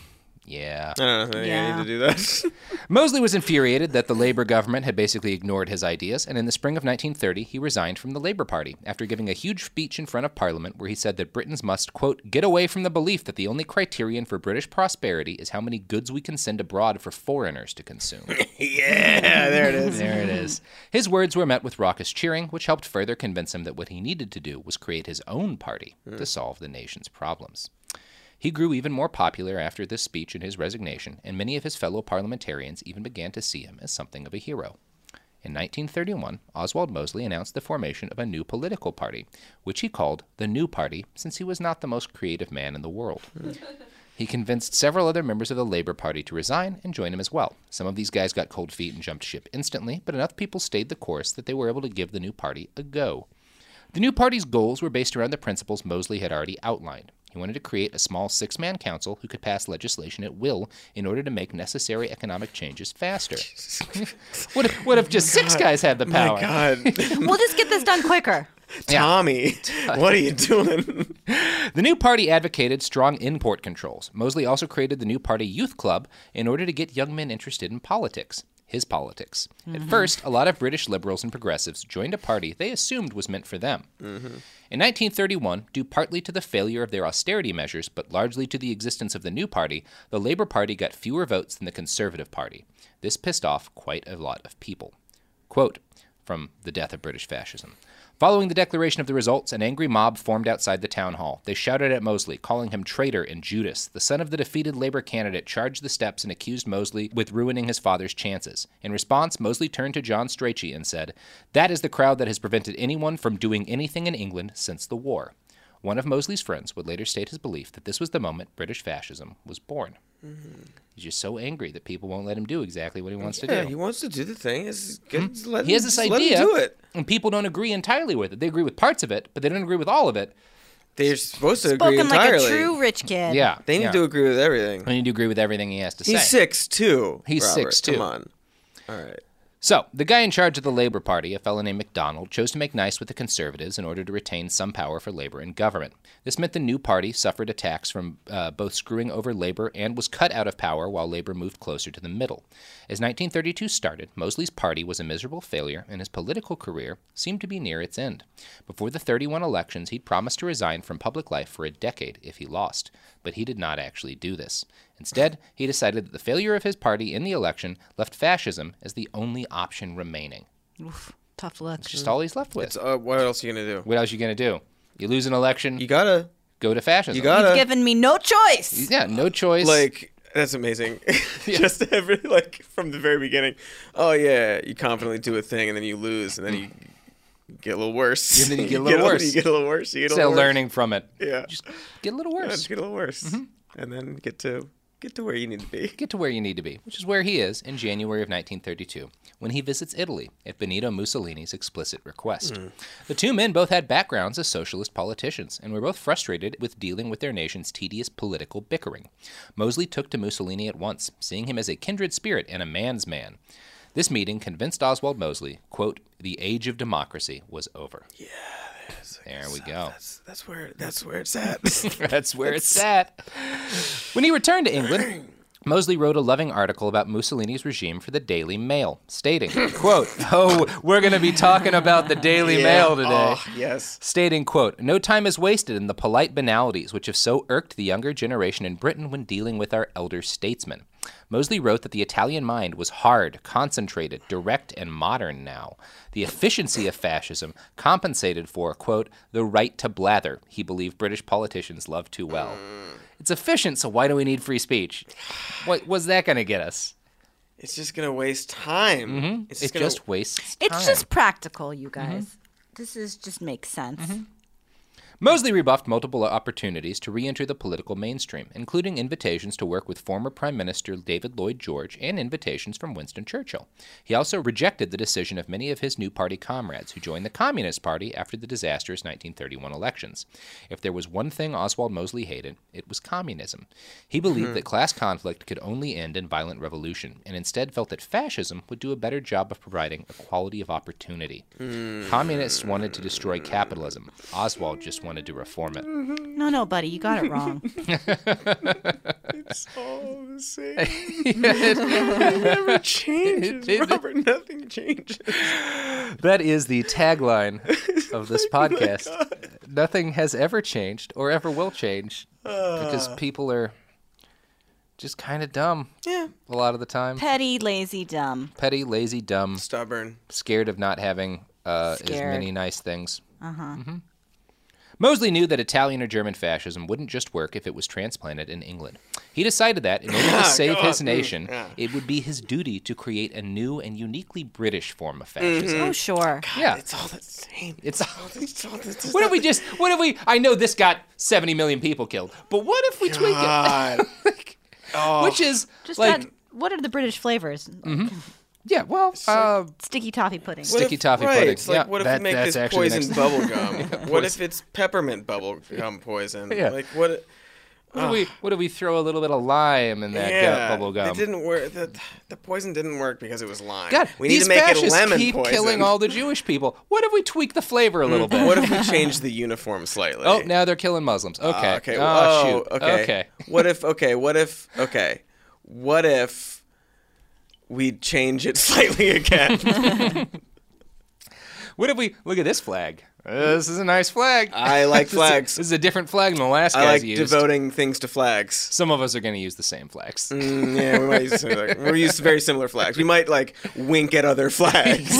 Yeah. I don't think I need to do that. Mosley was infuriated that the Labour government had basically ignored his ideas, and in the spring of 1930, he resigned from the Labour Party after giving a huge speech in front of Parliament where he said that Britons must, quote, "get away from the belief that the only criterion for British prosperity is how many goods we can send abroad for foreigners to consume." Yeah, there it is. There it is. His words were met with raucous cheering, which helped further convince him that what he needed to do was create his own party to solve the nation's problems. He grew even more popular after this speech and his resignation, and many of his fellow parliamentarians even began to see him as something of a hero. In 1931, Oswald Mosley announced the formation of a new political party, which he called the New Party, since he was not the most creative man in the world. He convinced several other members of the Labour Party to resign and join him as well. Some of these guys got cold feet and jumped ship instantly, but enough people stayed the course that they were able to give the new party a go. The new party's goals were based around the principles Mosley had already outlined. He wanted to create a small six-man council who could pass legislation at will in order to make necessary economic changes faster. What if just six guys had the power? My God. We'll just get this done quicker. Tommy, what are you doing? The new party advocated strong import controls. Mosley also created the new party youth club in order to get young men interested in politics. His politics. At first, a lot of British liberals and progressives joined a party they assumed was meant for them. In 1931, due partly to the failure of their austerity measures, but largely to the existence of the new party, the Labour Party got fewer votes than the Conservative Party. This pissed off quite a lot of people. Quote, from the death of British fascism. Following the declaration of the results, an angry mob formed outside the town hall. They shouted at Mosley, calling him traitor and Judas. The son of the defeated Labour candidate charged the steps and accused Mosley with ruining his father's chances. In response, Mosley turned to John Strachey and said, "That is the crowd that has prevented anyone from doing anything in England since the war." One of Mosley's friends would later state his belief that this was the moment British fascism was born. Mm-hmm. He's just so angry that people won't let him do exactly what he wants to do. Yeah, he wants to do the thing. He has this idea, let him do it. And people don't agree entirely with it. They agree with parts of it, but they don't agree with all of it. They're supposed to agree Spoken entirely. like a true rich kid. Yeah. They need to agree with everything. They need to agree with everything he has to say. He's 6'2". He's Robert. 6'2". Come on. All right. So, the guy in charge of the Labour Party, a fellow named MacDonald, chose to make nice with the Conservatives in order to retain some power for Labour in government. This meant the new party suffered attacks from both screwing over Labour and was cut out of power while Labour moved closer to the middle. As 1932 started, Mosley's party was a miserable failure, and his political career seemed to be near its end. Before the 31 elections, he'd promised to resign from public life for a decade if he lost, but he did not actually do this. Instead, he decided that the failure of his party in the election left fascism as the only option remaining. Oof, tough luck. It's just all he's left with. What else are you going to do? What else are you going to do? You lose an election, You got to. go to fascism. You got You've to. given me no choice. Yeah, no choice. Like, that's amazing. Just from the very beginning. Oh, yeah, you confidently do a thing, and then you lose, and then you get a little worse. And then you get a little worse. You get a little worse. You get a Instead little of worse. learning from it. Yeah. Just get a little worse. Just get a little worse. And then get to where you need to be. Get to where you need to be, which is where he is in January of 1932, when he visits Italy at Benito Mussolini's explicit request. The two men both had backgrounds as socialist politicians and were both frustrated with dealing with their nation's tedious political bickering. Mosley took to Mussolini at once, seeing him as a kindred spirit and a man's man. This meeting convinced Oswald Mosley, quote, "the age of democracy was over." Yeah. There we go. That's where it's at. That's where it's at. When he returned to England, Mosley wrote a loving article about Mussolini's regime for the Daily Mail, stating, quote, "Oh, we're going to be talking about the Daily Mail today." Oh, yes. Stating, quote, "No time is wasted in the polite banalities which have so irked the younger generation in Britain when dealing with our elder statesmen." Mosley wrote that the Italian mind was hard, concentrated, direct, and modern now. The efficiency of fascism compensated for, quote, "the right to blather" he believed British politicians love too well. It's efficient, so why do we need free speech? What was that going to get us? It's just going to waste time. Mm-hmm. It just wastes time. It's just practical, you guys. This is just makes sense. Mosley rebuffed multiple opportunities to re-enter the political mainstream, including invitations to work with former Prime Minister David Lloyd George and invitations from Winston Churchill. He also rejected the decision of many of his new party comrades who joined the Communist Party after the disastrous 1931 elections. If there was one thing Oswald Mosley hated, it was communism. He believed that class conflict could only end in violent revolution, and instead felt that fascism would do a better job of providing equality of opportunity. Communists wanted to destroy capitalism. Oswald just wanted to reform it. No, buddy, you got it wrong. It's all the same. It never changes, Robert. Nothing changes. That is the tagline of this podcast. Nothing has ever changed or ever will change because people are just kind of dumb. Yeah. A lot of the time. Petty, lazy, dumb. Petty, lazy, dumb. Stubborn. Scared of not having as many nice things. Mosley knew that Italian or German fascism wouldn't just work if it was transplanted in England. He decided that, in order to save his nation, it would be his duty to create a new and uniquely British form of fascism. Oh, sure. Yeah. It's all the same. It's all What if we, I know this got 70 million people killed, but what if we tweak it? Which is, Just like... what are the British flavors? Yeah, well, Sticky toffee pudding. Sticky toffee pudding. It's like, what if we make this poison bubble gum? What if it's peppermint bubble gum poison? Yeah. Like, what if we throw a little bit of lime in that bubble gum? It didn't work. The poison didn't work because it was lime. God, we need these to make it fascists lemon keep poison. killing all the Jewish people. What if we tweak the flavor a little bit? What if we change the uniform slightly? Oh, now they're killing Muslims. Okay. Okay. Oh, shoot. Okay. What if we change it slightly again? What if we look at this flag? This is a nice flag. I like flags. This is a different flag than the last I guy's like used. devoting things to flags. Some of us are going to use the same flags. Yeah, we might use very similar flags. We might like wink at other flags.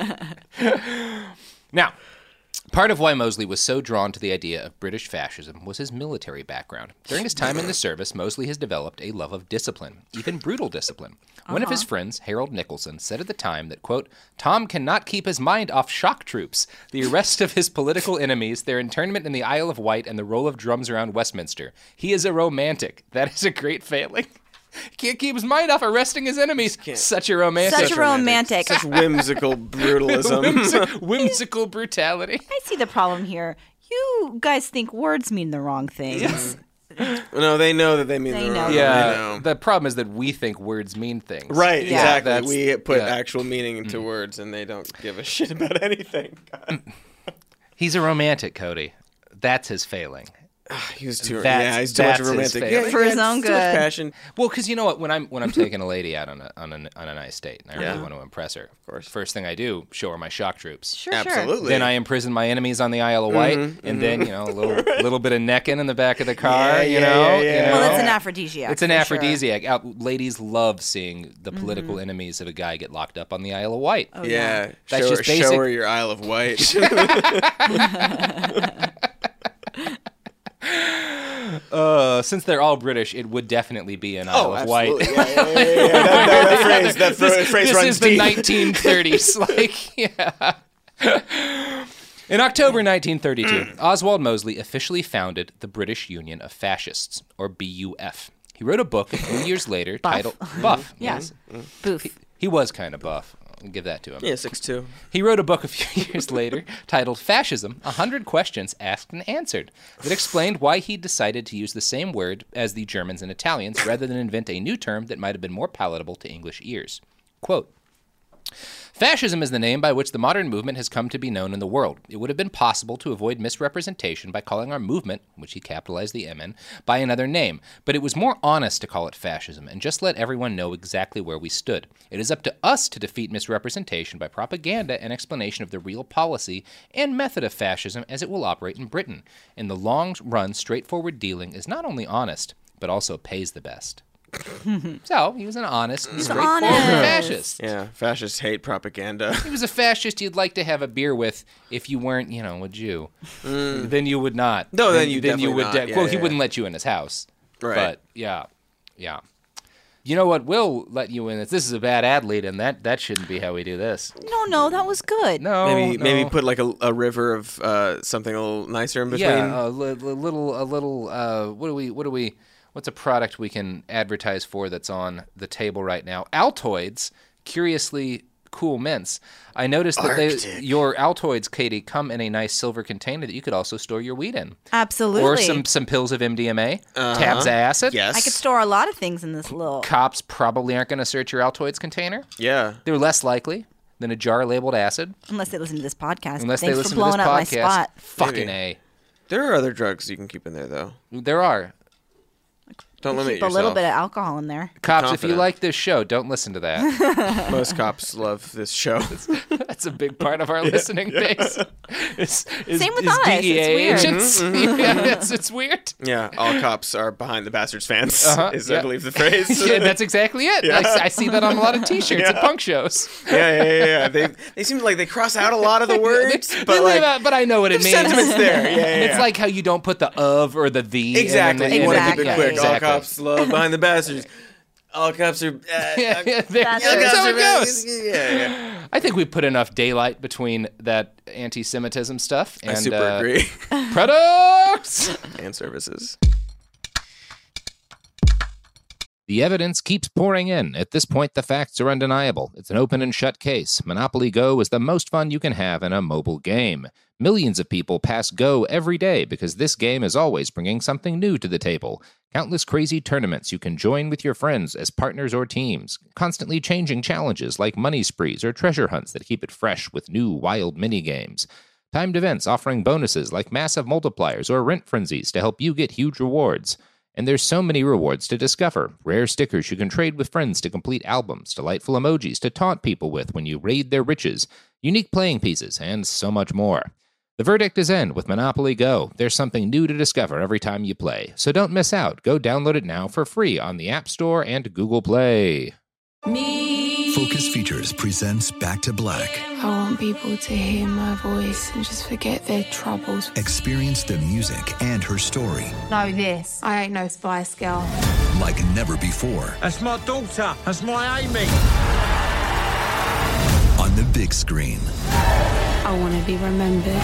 Now, part of why Mosley was so drawn to the idea of British fascism was his military background. During his time in the service, Mosley has developed a love of discipline, even brutal discipline. One of his friends, Harold Nicholson, said at the time that, quote, Tom cannot keep his mind off shock troops, the arrest of his political enemies, their internment in the Isle of Wight, and the roll of drums around Westminster. He is a romantic. That is a great failing. Can't keep his mind off arresting his enemies. Such a romantic. Such a romantic. Such whimsical brutalism. Whimsical brutality. I see the problem here. You guys think words mean the wrong things. No, they know that they mean the wrong. Yeah, they know. the problem is that we think words mean things. Right, Yeah. exactly. We put actual meaning into words, and they don't give a shit about anything. God. He's a romantic, Cody. That's his failing. He's too. That's- he's too much that's of a his romantic. failing. For his own too much good. passion. Well, because you know what, when I'm taking a lady out on a nice date, and I really Yeah. want to impress her, of course. First thing I do, show her my shock troops. Sure, Absolutely. Then I imprison my enemies on the Isle of Wight, and then a little bit of necking in the back of the car. You know. Well, it's an aphrodisiac. It's an for sure. aphrodisiac. Ladies love seeing the political enemies of a guy get locked up on the Isle of Wight. Oh, Yeah, That's show, just show basic- her your Isle of Wight. Since they're all British, it would definitely be an Isle of Wight. absolutely. Yeah. That phrase This runs is the deep. 1930s. In October 1932, Oswald Mosley officially founded the British Union of Fascists, or BUF. He wrote a book a few years later titled Buff. Yes. Boof. He was kind of buff. I'll give that to him. Yeah, 6'2". He wrote a book a few years later titled Fascism, 100 Questions Asked and Answered, that explained why he decided to use the same word as the Germans and Italians rather than invent a new term that might have been more palatable to English ears. Quote, Fascism is the name by which the modern movement has come to be known in the world. It would have been possible to avoid misrepresentation by calling our movement, which he capitalized the M in, by another name, but it was more honest to call it fascism and just let everyone know exactly where we stood. It is up to us to defeat misrepresentation by propaganda and explanation of the real policy and method of fascism as it will operate in Britain. In the long run, straightforward dealing is not only honest, but also pays the best. So, he was an honest, straightforward fascist. Yeah, fascists hate propaganda. He was a fascist you'd like to have a beer with if you weren't, a Jew. Then you would not. No, then you definitely would. not. He wouldn't let you in his house. Right. But yeah. You know what will let you in? This is a bad ad lead, and that shouldn't be how we do this. No, that was good. No, Maybe put like a river of something a little nicer in between. Yeah, a little. What do we? What's a product we can advertise for that's on the table right now? Altoids, curiously cool mints. I noticed that your Altoids, Katie, come in a nice silver container that you could also store your weed in. Absolutely. Or some pills of MDMA, tabs of acid. Yes. I could store a lot of things in this little. Cops probably aren't going to search your Altoids container. Yeah. They're less likely than a jar labeled acid. Unless they listen to this podcast. Unless Thanks they listen for blowing to this up podcast. my spot. Fucking Maybe. A. There are other drugs you can keep in there, though. There are. Don't limit Keep a yourself. little bit of alcohol in there. Cops, if Confident. you like this show, don't listen to that. Most cops love this show. That's a big part of our listening base. Same with us. DEA It's weird. agents. Yeah, it's weird. Yeah, all cops are behind the Bastards fans, is I believe the phrase. Yeah, that's exactly it. Yeah. I see that on a lot of T-shirts at punk shows. Yeah. They seem like they cross out a lot of the words, but They like leave out- but I know what it the means. sentiment's there. Yeah. It's like how you don't put the of or the the. exactly. And You then- want to Exactly. keep it quick. Exactly. All cops love behind the Bastards. All cops are. Yeah, That's that's it. how it goes. Yeah. I think we put enough daylight between that anti-Semitism stuff and I super agree. products. And services. The evidence keeps pouring in. At this point, the facts are undeniable. It's an open and shut case. Monopoly Go is the most fun you can have in a mobile game. Millions of people pass Go every day because this game is always bringing something new to the table. Countless crazy tournaments you can join with your friends as partners or teams. Constantly changing challenges like money sprees or treasure hunts that keep it fresh with new wild minigames. Timed events offering bonuses like massive multipliers or rent frenzies to help you get huge rewards. And there's so many rewards to discover. Rare stickers you can trade with friends to complete albums, delightful emojis to taunt people with when you raid their riches, unique playing pieces, and so much more. The verdict is in with Monopoly Go. There's something new to discover every time you play. So don't miss out. Go download it now for free on the App Store and Google Play. Focus Features presents Back to Black. I want people to hear my voice and just forget their troubles. Experience the music and her story Know this. I ain't no Spice Girl. like never before That's my daughter. That's my Amy. on the big screen. I want to be remembered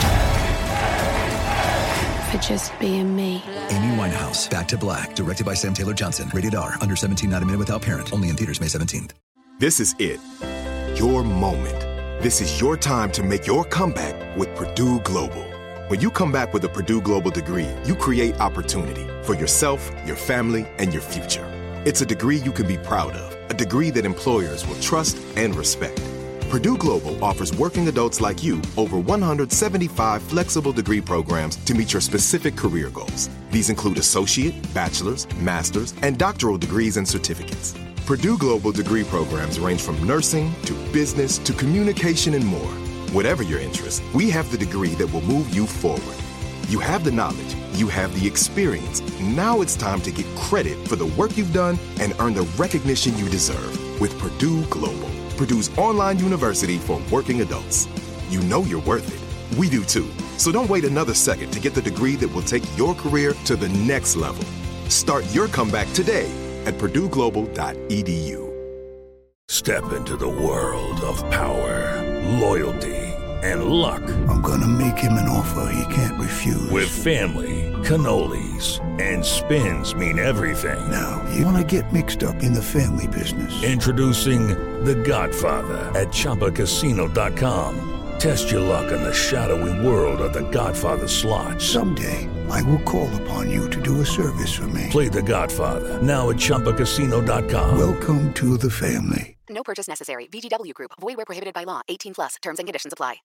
for just being me. Amy Winehouse, Back to Black, directed by Sam Taylor Johnson. Rated R, under 17, not a minute without parent. Only in theaters May 17th. This is it. Your moment. This is your time to make your comeback with Purdue Global. When you come back with a Purdue Global degree, you create opportunity for yourself, your family, and your future. It's a degree you can be proud of, a degree that employers will trust and respect. Purdue Global offers working adults like you over 175 flexible degree programs to meet your specific career goals. These include associate, bachelor's, master's, and doctoral degrees and certificates. Purdue Global degree programs range from nursing to business to communication and more. Whatever your interest, we have the degree that will move you forward. You have the knowledge, you have the experience. Now it's time to get credit for the work you've done and earn the recognition you deserve with Purdue Global, Purdue's online university for working adults. You know you're worth it. We do too. So don't wait another second to get the degree that will take your career to the next level. Start your comeback today at purdueglobal.edu. Step into the world of power, loyalty, and luck. I'm gonna make him an offer he can't refuse. With family, cannolis, and spins mean everything. Now, you wanna get mixed up in the family business. Introducing The Godfather at ChumbaCasino.com. Test your luck in the shadowy world of The Godfather slot. Someday, I will call upon you to do a service for me. Play The Godfather, now at ChumbaCasino.com. Welcome to the family. No purchase necessary. VGW Group. Void where prohibited by law. 18+. Terms and conditions apply.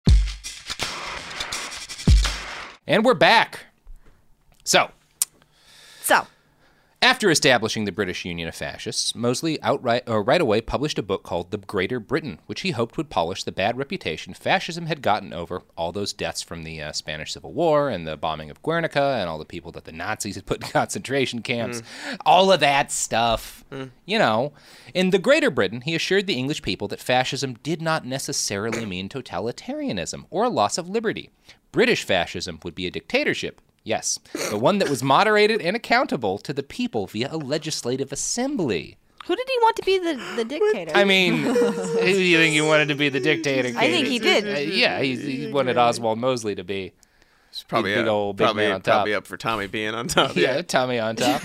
And we're back. So, After establishing the British Union of Fascists, Mosley right away published a book called The Greater Britain, which he hoped would polish the bad reputation fascism had gotten over all those deaths from the Spanish Civil War and the bombing of Guernica and all the people that the Nazis had put in concentration camps. All of that stuff. You know. In The Greater Britain, he assured the English people that fascism did not necessarily mean totalitarianism or a loss of liberty. British fascism would be a dictatorship. Yes, but one that was moderated and accountable to the people via a legislative assembly. Who did he want to be the dictator? I mean, who do you think he wanted to be the dictator? I think he did. Yeah, he wanted Oswald Mosley to be Probably big old big man on top. Probably up for Tommy being on top. Yeah, Tommy on top.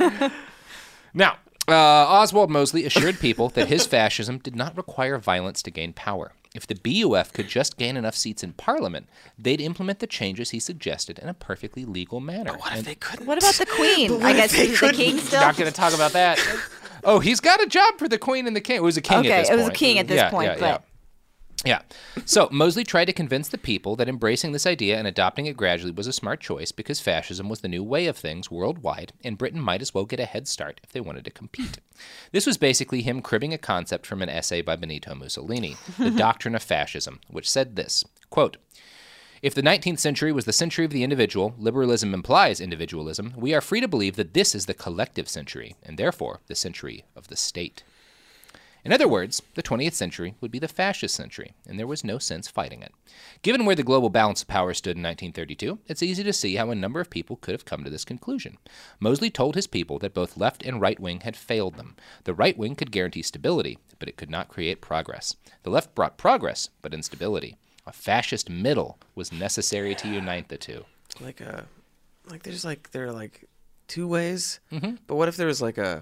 Now, Oswald Mosley assured people that his fascism did not require violence to gain power. If the BUF could just gain enough seats in Parliament, they'd implement the changes he suggested in a perfectly legal manner. But what if they couldn't? What about the Queen? I guess he's the king still. Not going to talk about that. Oh, he's got a job for the Queen and the King. It was a king at this point. Okay, it was a king at this point. Yeah. So Mosley tried to convince the people that embracing this idea and adopting it gradually was a smart choice because fascism was the new way of things worldwide, and Britain might as well get a head start if they wanted to compete. This was basically him cribbing a concept from an essay by Benito Mussolini, The Doctrine of Fascism, which said this, quote, "If the 19th century was the century of the individual, liberalism implies individualism, we are free to believe that this is the collective century, and therefore the century of the state." In other words, the 20th century would be the fascist century, and there was no sense fighting it. Given where the global balance of power stood in 1932, it's easy to see how a number of people could have come to this conclusion. Mosley told his people that both left and right wing had failed them. The right wing could guarantee stability, but it could not create progress. The left brought progress, but instability. A fascist middle was necessary to unite the two. There are like two ways, but what if there was like a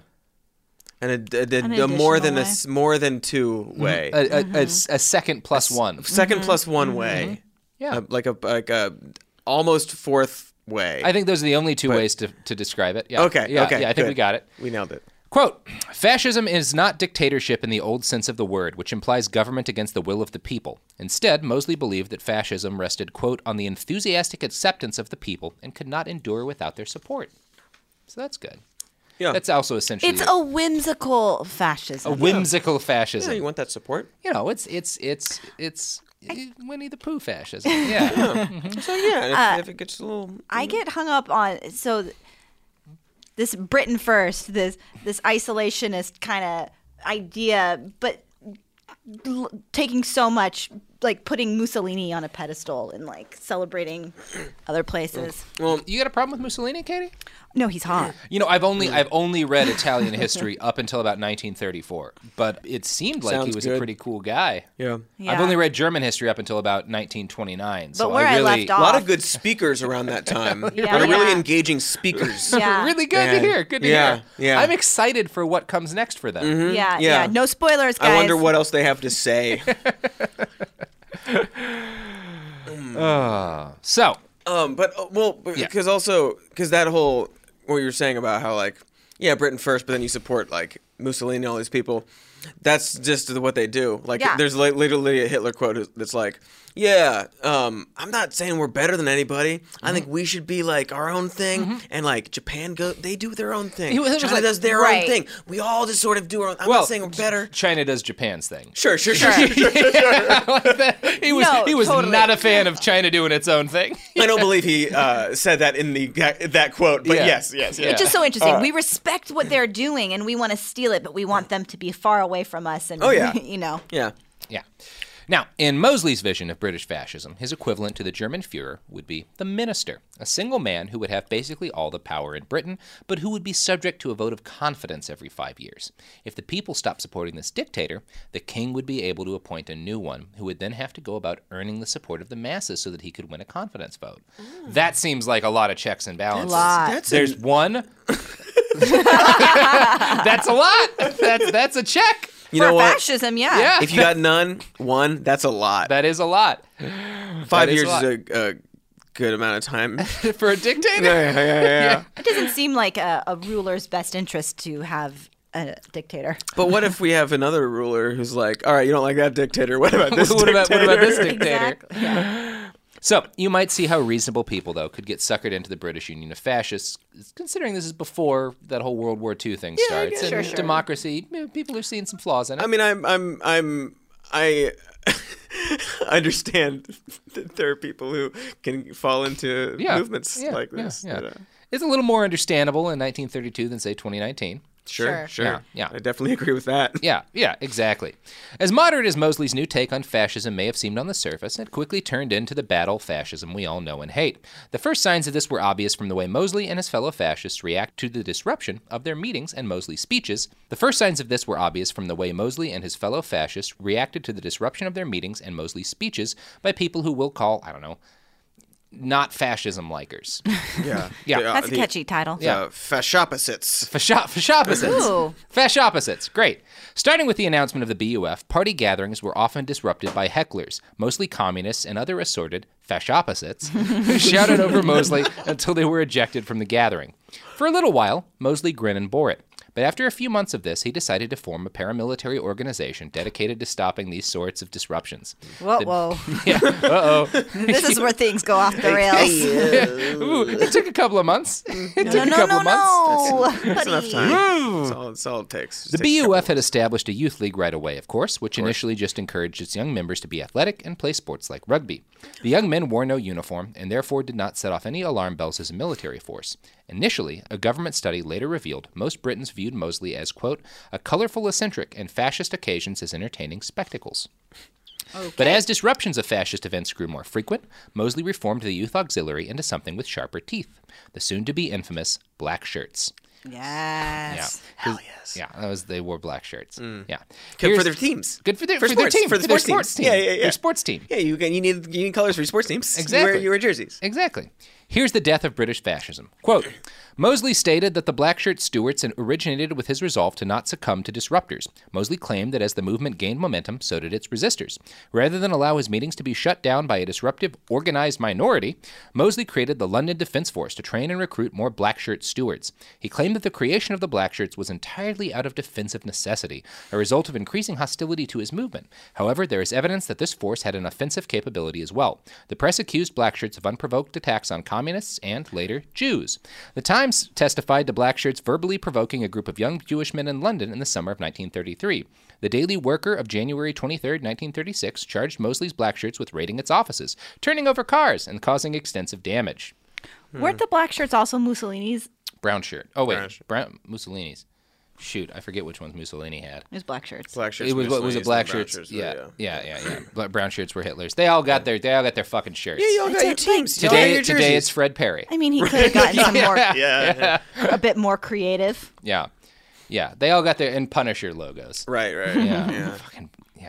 more than two way, a second plus one, second plus one way, like a almost fourth way. I think those are the only two ways to describe it. Yeah. Okay. Yeah, I think we got it. We nailed it. Quote, "Fascism is not dictatorship in the old sense of the word, which implies government against the will of the people. Instead, Mosley believed that fascism rested, quote, on the enthusiastic acceptance of the people and could not endure without their support." So that's good. Yeah. That's also essentially it's a whimsical fascism. A whimsical fascism. Yeah, you want that support? You know, it's Winnie the Pooh fascism. Yeah. So yeah, if it gets a little, I get hung up on this Britain first, this isolationist kind of idea, but taking so much, like putting Mussolini on a pedestal and like celebrating other places. Well, you got a problem with Mussolini, Katie? No, he's hot. You know, I've only read Italian history up until about 1934, but it seemed like he was a pretty cool guy. Yeah. I've only read German history up until about 1929. But so where I left off, a lot of good speakers around that time. Really engaging speakers. Yeah. Really good to hear. Good to hear. Yeah. I'm excited for what comes next for them. Mm-hmm. Yeah. No spoilers, guys. I wonder what else they have to say. Because that whole, what you were saying about how like, Britain first, but then you support like Mussolini and all these people. That's just what they do. Like, there's like literally a Hitler quote that's like, I'm not saying we're better than anybody. I think we should be like our own thing, and like Japan they do their own thing. China does their own thing. We all just sort of do our own. I'm not saying we're better. China does Japan's thing. Sure. He was totally. not a fan of China doing its own thing. I don't believe he said that in that quote, but yes. It's just so interesting. We respect what they're doing, and we want to steal it, but we want them to be far away from us. And Yeah. Now, in Mosley's vision of British fascism, his equivalent to the German Führer would be the minister, a single man who would have basically all the power in Britain, but who would be subject to a vote of confidence every 5 years. If the people stopped supporting this dictator, the king would be able to appoint a new one, who would then have to go about earning the support of the masses so that he could win a confidence vote. That seems like a lot of checks and balances. A lot. There's one. That's a lot. That's a check. You know what? Fascism, yeah. If you got one, that's a lot. That is a lot. 5 years is a good amount of time. For a dictator? Yeah. It doesn't seem like a ruler's best interest to have a dictator. But what if we have another ruler who's like, all right, you don't like that dictator. What about this dictator? What about this dictator? Exactly. Yeah. So, you might see how reasonable people, though, could get suckered into the British Union of Fascists, considering this is before that whole World War II thing starts. And sure. democracy, people are seeing some flaws in it. I mean, I understand that there are people who can fall into movements like this. Yeah. It's a little more understandable in 1932 than, say, 2019. Sure. Yeah. I definitely agree with that. Yeah, exactly. As moderate as Mosley's new take on fascism may have seemed on the surface, it quickly turned into the bad old fascism we all know and hate. The first signs of this were obvious from the way Mosley and his fellow fascists react to the disruption of their meetings and Mosley's speeches. Reacted to the disruption of their meetings and Mosley's speeches by people who we'll call, I don't know, not fascism likers. Yeah. That's a catchy title. Yeah. Fascopposites. Fascopposites. Fascopposites. Great. Starting with the announcement of the BUF, party gatherings were often disrupted by hecklers, mostly communists and other assorted fascopposites, who shouted over Mosley until they were ejected from the gathering. For a little while, Mosley grinned and bore it. But after a few months of this, he decided to form a paramilitary organization dedicated to stopping these sorts of disruptions. Whoa. Yeah. Uh-oh. This is where things go off the rails. Ooh, it took a couple of months. No. That's enough time. That's all it takes. The BUF had established a youth league right away, of course, which initially just encouraged its young members to be athletic and play sports like rugby. The young men wore no uniform and therefore did not set off any alarm bells as a military force. Initially, a government study later revealed most Britons viewed Mosley as, quote, a colorful eccentric and fascist occasions as entertaining spectacles. Okay. But as disruptions of fascist events grew more frequent, Mosley reformed the Youth Auxiliary into something with sharper teeth, the soon-to-be infamous black shirts. Yes. Yeah. Hell yes. Yeah, they wore black shirts. Yeah. Good for their teams. Good for their sports, team. For the sports team. Yeah. Their sports team. Yeah, you need colors for your sports teams. Exactly. You wear jerseys. Exactly. Here's the death of British fascism. Quote, Mosley stated that the black shirt Stuarts originated with his resolve to not succumb to disruptors. Mosley claimed that as the movement gained momentum, so did its resistors. Rather than allow his meetings to be shut down by a disruptive, organized minority, Mosley created the London Defence Force to train and recruit more black shirt stewards. He claimed that the creation of the black shirts was entirely out of defensive necessity, a result of increasing hostility to his movement. However, there is evidence that this force had an offensive capability as well. The press accused black shirts of unprovoked attacks on communists and, later, Jews. The Times testified to black shirts verbally provoking a group of young Jewish men in London in the summer of 1933. The Daily Worker of January 23, 1936, charged Mosley's black shirts with raiding its offices, turning over cars, and causing extensive damage. Weren't the black shirts also Mussolini's? Brown shirt. Oh, wait. Brown Mussolini's. Shoot, I forget which ones Mussolini had. It was black shirts. Black shirts. It was it black shirts? Yeah. Brown shirts were Hitler's. They all got their fucking shirts. Yeah, you all got your teams. Today it's Fred Perry. I mean, he could have gotten some more, a bit more creative. Yeah. They all got their and Punisher logos. Right. Yeah. Fucking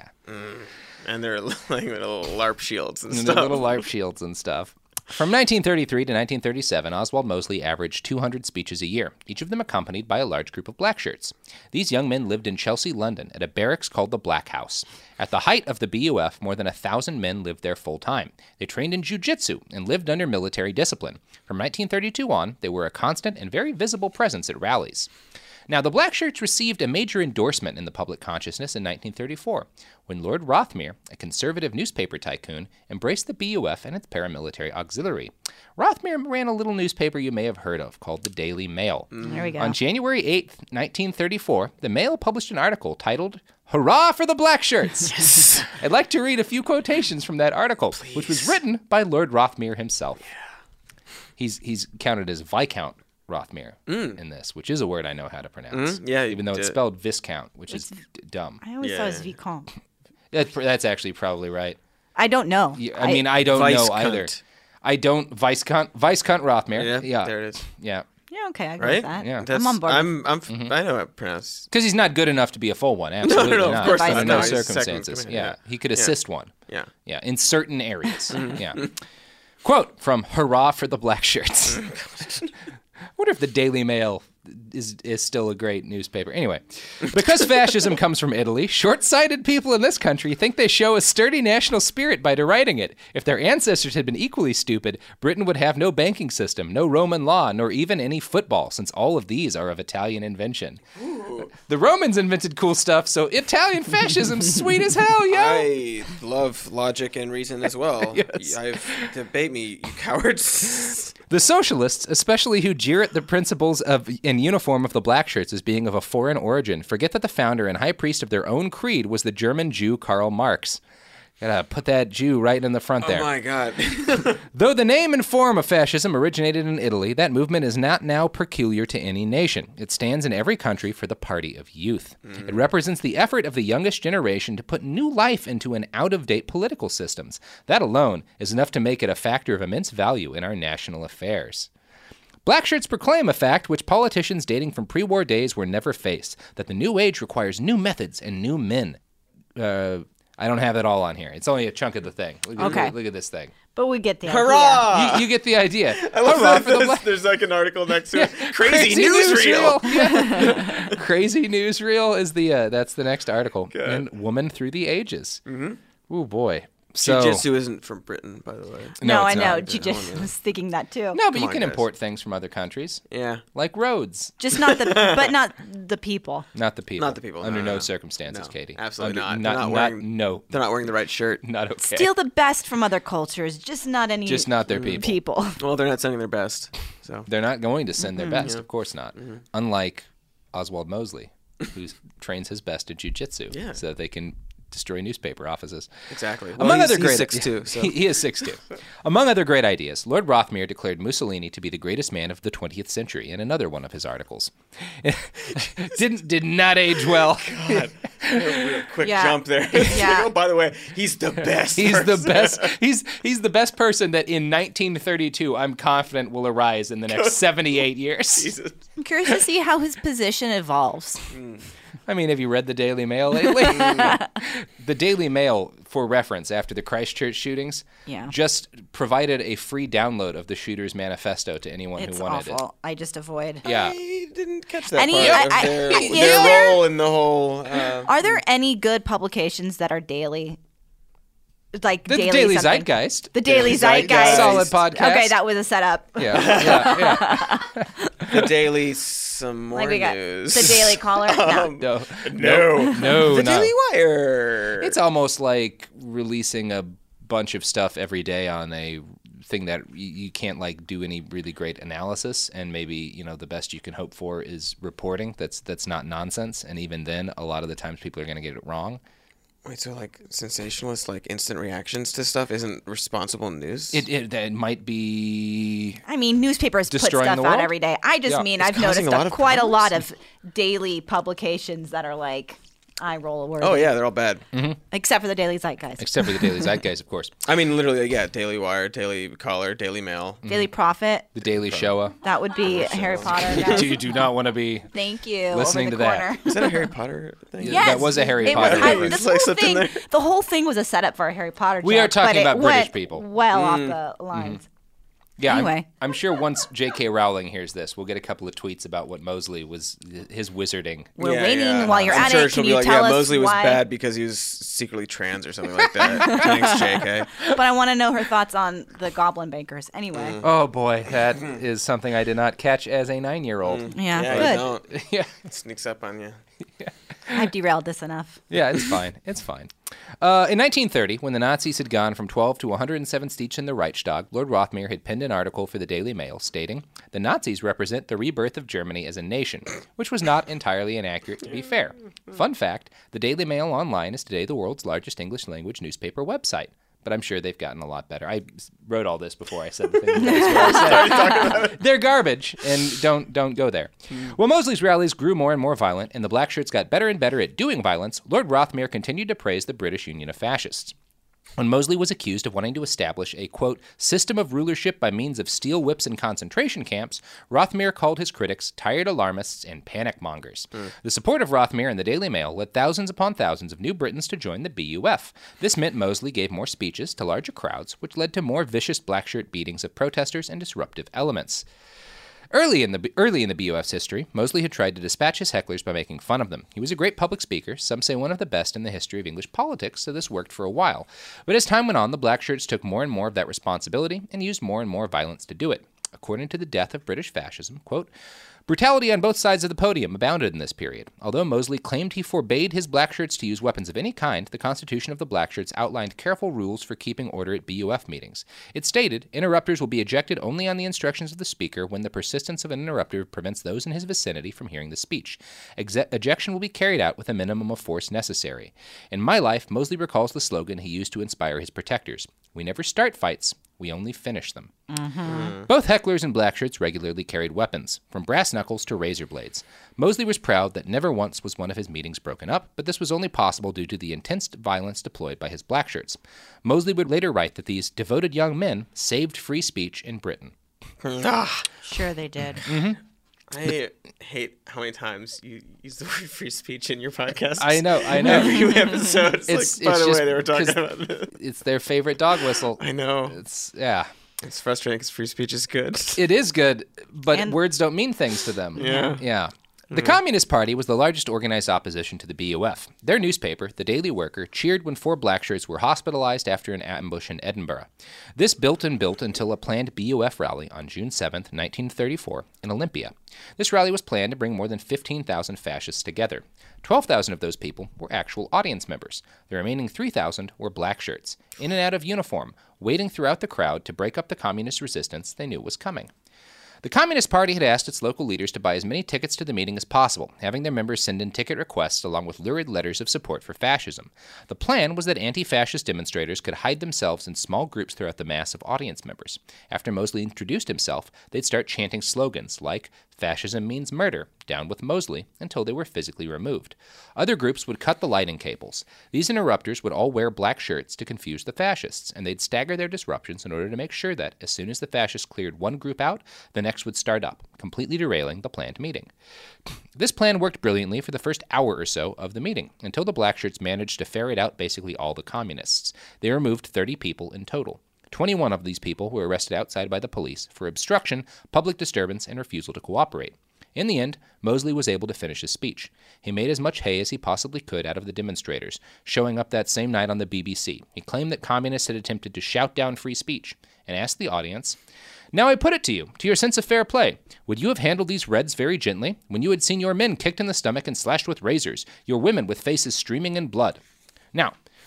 And they're like little LARP shields and the stuff. little LARP shields and stuff. From 1933 to 1937, Oswald Mosley averaged 200 speeches a year, each of them accompanied by a large group of black shirts. These young men lived in Chelsea, London, at a barracks called the Black House. At the height of the BUF, more than 1,000 men lived there full-time. They trained in jiu-jitsu and lived under military discipline. From 1932 on, they were a constant and very visible presence at rallies. Now, the black shirts received a major endorsement in the public consciousness in 1934, when Lord Rothmere, a conservative newspaper tycoon, embraced the BUF and its paramilitary auxiliary. Rothmere ran a little newspaper you may have heard of called the Daily Mail. There we go. On January 8th, 1934, the Mail published an article titled, "Hurrah for the Black Shirts!" Yes. I'd like to read a few quotations from that article, which was written by Lord Rothmere himself. Yeah. He's counted as Viscount Rothmere in this, which is a word I know how to pronounce. Yeah, even though it's spelled Viscount, which is dumb. I always thought it was Vicomte. That's actually probably right. I don't know. I mean, I don't know either. I don't Viscount Rothmere. Yeah, there it is. Yeah. Yeah, okay, I got Right? that. Yeah. I'm on board. I know how to pronounce. Because he's not good enough to be a full one. Absolutely No, not. of course not. Under No, no he's circumstances. second Yeah, he could assist one. Yeah. Yeah, in certain areas. Yeah. Quote from Hurrah for the Black Shirts. I wonder if the Daily Mail is still a great newspaper. Anyway, because fascism comes from Italy, short-sighted people in this country think they show a sturdy national spirit by deriding it. If their ancestors had been equally stupid, Britain would have no banking system, no Roman law, nor even any football, since all of these are of Italian invention. Ooh. The Romans invented cool stuff, so Italian fascism's sweet as hell, yo! I love logic and reason as well. Yes. Debate me, you cowards. The socialists, especially who jeer at the principles and uniform of the black shirts as being of a foreign origin, forget that the founder and high priest of their own creed was the German Jew Karl Marx. Gotta put that Jew right in the front there. Oh my God. Though the name and form of fascism originated in Italy, that movement is not now peculiar to any nation. It stands in every country for the party of youth. It represents the effort of the youngest generation to put new life into an out-of-date political systems. That alone is enough to make it a factor of immense value in our national affairs. Black shirts proclaim a fact which politicians dating from pre-war days were never faced, that the new age requires new methods and new men. I don't have it all on here. It's only a chunk of the thing. Look at this thing. But we get the Hurrah! idea. You get the idea. I love that there's like an article next to it. Crazy newsreel. Yeah. Crazy newsreel is that's the next article. Good. And Woman Through the Ages. Oh boy. So, Jiu-jitsu isn't from Britain, by the way. No, I it's know. not. Jiu-jitsu. I was thinking that too. No, but you on, can guys. import things from other countries. Yeah. Like roads. Just not but not the people. Not the people. Not the people. Under no No. circumstances, No, Katie. absolutely Under, not. No. They're not wearing the right shirt. Not okay. Steal the best from other cultures, just not any. Just not their people. Well, they're not sending their best. So They're not going to send their best. Of course not. Unlike Oswald Mosley, who trains his best in jiu-jitsu so that they can destroy newspaper offices. Exactly. Well, Among other he's great 6'2", so. he is 6'2". Among other great ideas, Lord Rothmere declared Mussolini to be the greatest man of the 20th century in another one of his articles. Did not age well. God. Real quick jump there. Yeah. Oh, by the way, he's the best. He's the best. He's the best person that in 1932 I'm confident will arise in the next 78 years. Jesus. I'm curious to see how his position evolves. I mean, have you read the Daily Mail lately? The Daily Mail, for reference, after the Christchurch shootings, just provided a free download of the shooter's manifesto to anyone It's who wanted awful. it. I just avoid. Yeah. I didn't catch that Any- part I- of is their there- role in the whole... Are there any good publications that are daily? Like The daily Daily something? Zeitgeist. The Daily Zeitgeist. Solid podcast. Okay, that was a setup. Yeah. The Daily some more Like we got news. the Daily Caller. No. The Daily Wire. It's almost like releasing a bunch of stuff every day on a thing that you can't like do any really great analysis, and maybe the best you can hope for is reporting that's not nonsense, and even then a lot of the times people are going to get it wrong. Wait, so like sensationalist, like instant reactions to stuff isn't responsible news? It might be. I mean, newspapers put destroying stuff the out world? every day. I just mean It's I've noticed causing quite a problems? lot of daily publications that are like eye roll award. Oh yeah, they're all bad. Except for the Daily Zeitgeist. Except for the Daily Zeitgeist, of course. I mean, literally, yeah. Daily Wire, Daily Caller, Daily Mail. Daily Prophet. The Daily Showa. That would be Harry Potter. Guys. You do not want to be Thank you. listening over to the that. corner. Is that a Harry Potter thing? Yes, That was a Harry it Potter was- I- reference. this Like whole slipped in thing, there. the whole thing was a setup for a Harry Potter. We are joke, talking but it about British went people. Well off the lines. Yeah, Anyway. I'm sure once J.K. Rowling hears this, we'll get a couple of tweets about what Mosley was, his wizarding. We're waiting while you're I'm at sure it. she'll Can be you like, tell yeah, us Mosley was why? bad because he was secretly trans or something like that. Thanks, J.K. But I want to know her thoughts on the Goblin Bankers. Anyway. Oh boy, that is something I did not catch as a 9-year-old. Yeah, Yeah, good. you don't. Yeah. It sneaks up on you. I've derailed this enough. Yeah, it's fine. It's fine. In 1930, when the Nazis had gone from 12 to 107 seats in the Reichstag, Lord Rothermere had penned an article for the Daily Mail stating, "The Nazis represent the rebirth of Germany as a nation," which was not entirely inaccurate, to be fair. Fun fact, the Daily Mail Online is today the world's largest English-language newspaper website. But I'm sure they've gotten a lot better. I wrote all this before I said the thing. I said. They're garbage, and don't go there. While Mosley's rallies grew more and more violent, and the black shirts got better and better at doing violence, Lord Rothermere continued to praise the British Union of Fascists. When Mosley was accused of wanting to establish a, quote, system of rulership by means of steel whips and concentration camps, Rothermere called his critics tired alarmists and panic mongers. The support of Rothermere and the Daily Mail led thousands upon thousands of New Britons to join the BUF. This meant Mosley gave more speeches to larger crowds, which led to more vicious black-shirt beatings of protesters and disruptive elements. Early in the BUF's history, Mosley had tried to dispatch his hecklers by making fun of them. He was a great public speaker, some say one of the best in the history of English politics, so this worked for a while. But as time went on, the black shirts took more and more of that responsibility and used more and more violence to do it. According to the Death of British Fascism, quote, brutality on both sides of the podium abounded in this period. Although Mosley claimed he forbade his blackshirts to use weapons of any kind, the Constitution of the Blackshirts outlined careful rules for keeping order at BUF meetings. It stated, interrupters will be ejected only on the instructions of the speaker when the persistence of an interrupter prevents those in his vicinity from hearing the speech. Ejection will be carried out with a minimum of force necessary. In My Life, Mosley recalls the slogan he used to inspire his protectors. We never start fights, we only finish them. Both hecklers and blackshirts regularly carried weapons, from brass knuckles to razor blades. Mosley was proud that never once was one of his meetings broken up, but this was only possible due to the intense violence deployed by his blackshirts. Mosley would later write that these devoted young men saved free speech in Britain. Sure they did. I hate how many times you use the word free speech in your podcast. I know. Every episode. It's like, by the just way, they were talking 'cause about this. It's their favorite dog whistle. I know. It's frustrating because free speech is good. It is good, but words don't mean things to them. Yeah. The Communist Party was the largest organized opposition to the BUF. Their newspaper, the Daily Worker, cheered when 4 blackshirts were hospitalized after an ambush in Edinburgh. This built until a planned BUF rally on June 7th, 1934, in Olympia. This rally was planned to bring more than 15,000 fascists together. 12,000 of those people were actual audience members. The remaining 3,000 were blackshirts, in and out of uniform, waiting throughout the crowd to break up the communist resistance they knew was coming. The Communist Party had asked its local leaders to buy as many tickets to the meeting as possible, having their members send in ticket requests along with lurid letters of support for fascism. The plan was that anti-fascist demonstrators could hide themselves in small groups throughout the mass of audience members. After Mosley introduced himself, they'd start chanting slogans like, "Fascism means murder," down with Mosley, until they were physically removed. Other groups would cut the lighting cables. These interrupters would all wear black shirts to confuse the fascists, and they'd stagger their disruptions in order to make sure that, as soon as the fascists cleared one group out, the next would start up, completely derailing the planned meeting. This plan worked brilliantly for the first hour or so of the meeting, until the blackshirts managed to ferret out basically all the communists. They removed 30 people in total. 21 of these people were arrested outside by the police for obstruction, public disturbance, and refusal to cooperate. In the end, Mosley was able to finish his speech. He made as much hay as he possibly could out of the demonstrators, showing up that same night on the BBC. He claimed that communists had attempted to shout down free speech, and asked the audience, "Now I put it to you, to your sense of fair play, would you have handled these Reds very gently, when you had seen your men kicked in the stomach and slashed with razors, your women with faces streaming in blood? Now,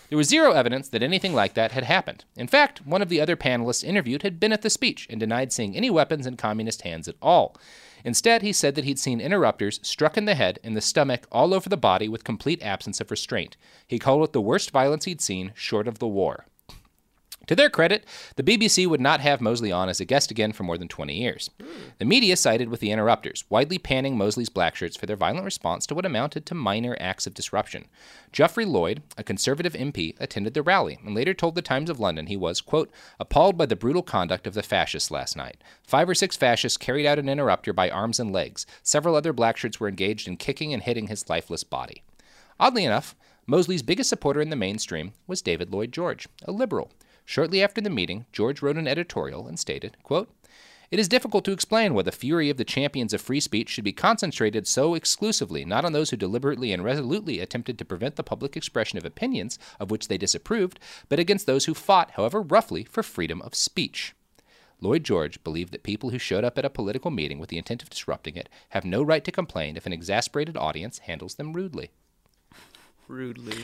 There was zero evidence that anything like that had happened. In fact, one of the other panelists interviewed had been at the speech and denied seeing any weapons in communist hands at all. Instead, he said that he'd seen interrupters struck in the head, in the stomach, all over the body with complete absence of restraint. He called it the worst violence he'd seen, short of the war. To their credit, the BBC would not have Mosley on as a guest again for more than 20 years. The media sided with the interrupters, widely panning Mosley's black shirts for their violent response to what amounted to minor acts of disruption. Geoffrey Lloyd, a Conservative MP, attended the rally and later told the Times of London he was, quote, appalled by the brutal conduct of the fascists last night. 5 or 6 fascists carried out an interrupter by arms and legs. Several other black shirts were engaged in kicking and hitting his lifeless body. Oddly enough, Mosley's biggest supporter in the mainstream was David Lloyd George, a liberal. Shortly after the meeting, George wrote an editorial and stated, quote, it is difficult to explain why the fury of the champions of free speech should be concentrated so exclusively not on those who deliberately and resolutely attempted to prevent the public expression of opinions of which they disapproved, but against those who fought, however roughly, for freedom of speech. Lloyd George believed that people who showed up at a political meeting with the intent of disrupting it have no right to complain if an exasperated audience handles them rudely. Rudely.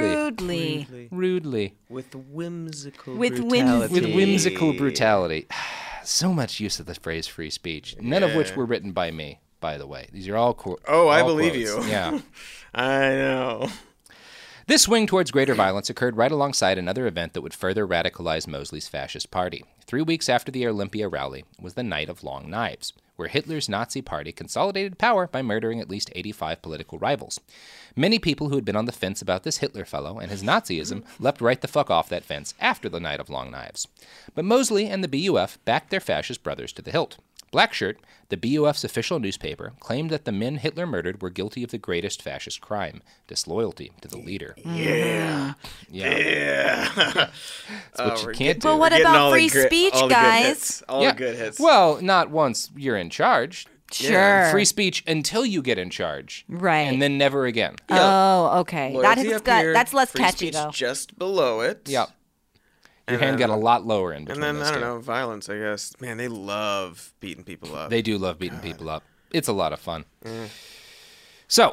With whimsical brutality. With whimsical brutality. So much use of the phrase free speech, none of which were written by me, by the way. These are all I believe quotes. you. Yeah. I know. This swing towards greater violence occurred right alongside another event that would further radicalize Mosley's fascist party. 3 weeks after the Olympia rally was the Night of Long Knives, where Hitler's Nazi party consolidated power by murdering at least 85 political rivals. Many people who had been on the fence about this Hitler fellow and his Nazism leapt right the fuck off that fence after the Night of Long Knives. But Mosley and the BUF backed their fascist brothers to the hilt. Blackshirt, the BUF's official newspaper, claimed that the men Hitler murdered were guilty of the greatest fascist crime, disloyalty to the leader. Yeah. That's what you can't do. But what about free speech, guys? All the good hits. Well, not once you're in charge. Sure. Yeah. Free speech until you get in charge. Right. And then never again. Oh, okay. That's less free catchy, speech though. Just below it. Yep. Your hand got a lot lower in between. And then, those I don't two. know, violence, I guess. Man, they love beating people up. They do love beating people up. It's a lot of fun. So,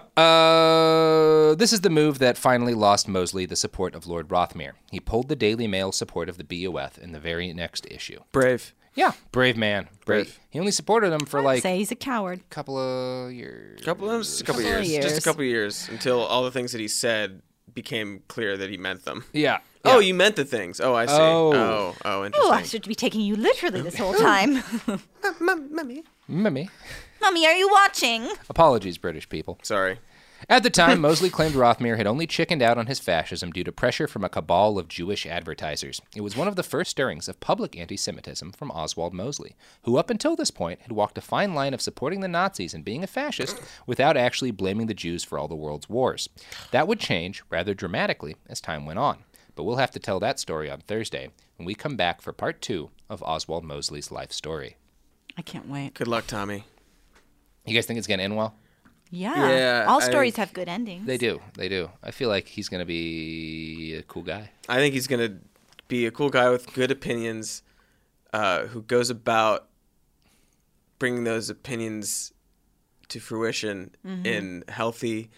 this is the move that finally lost Mosley the support of Lord Rothermere. He pulled the Daily Mail support of the BUF in the very next issue. Brave. Yeah, brave man. Brave. He only supported him for I'd say he's a coward. couple of years. Just a couple years until all the things that he said became clear that he meant them. Yeah. Oh, you meant the things. Oh, I see. Oh, interesting. Oh, I should be taking you literally this whole time. Mummy. Mommy, are you watching? Apologies, British people. Sorry. At the time, Mosley claimed Rothermere had only chickened out on his fascism due to pressure from a cabal of Jewish advertisers. It was one of the first stirrings of public anti-Semitism from Oswald Mosley, who up until this point had walked a fine line of supporting the Nazis and being a fascist without actually blaming the Jews for all the world's wars. That would change rather dramatically as time went on, but we'll have to tell that story on Thursday when we come back for part 2 of Oswald Mosley's life story. I can't wait. Good luck, Tommy. You guys think it's going to end well? Yeah. All stories have good endings. They do. I feel like he's going to be a cool guy. I think he's going to be a cool guy with good opinions who goes about bringing those opinions to fruition in healthy,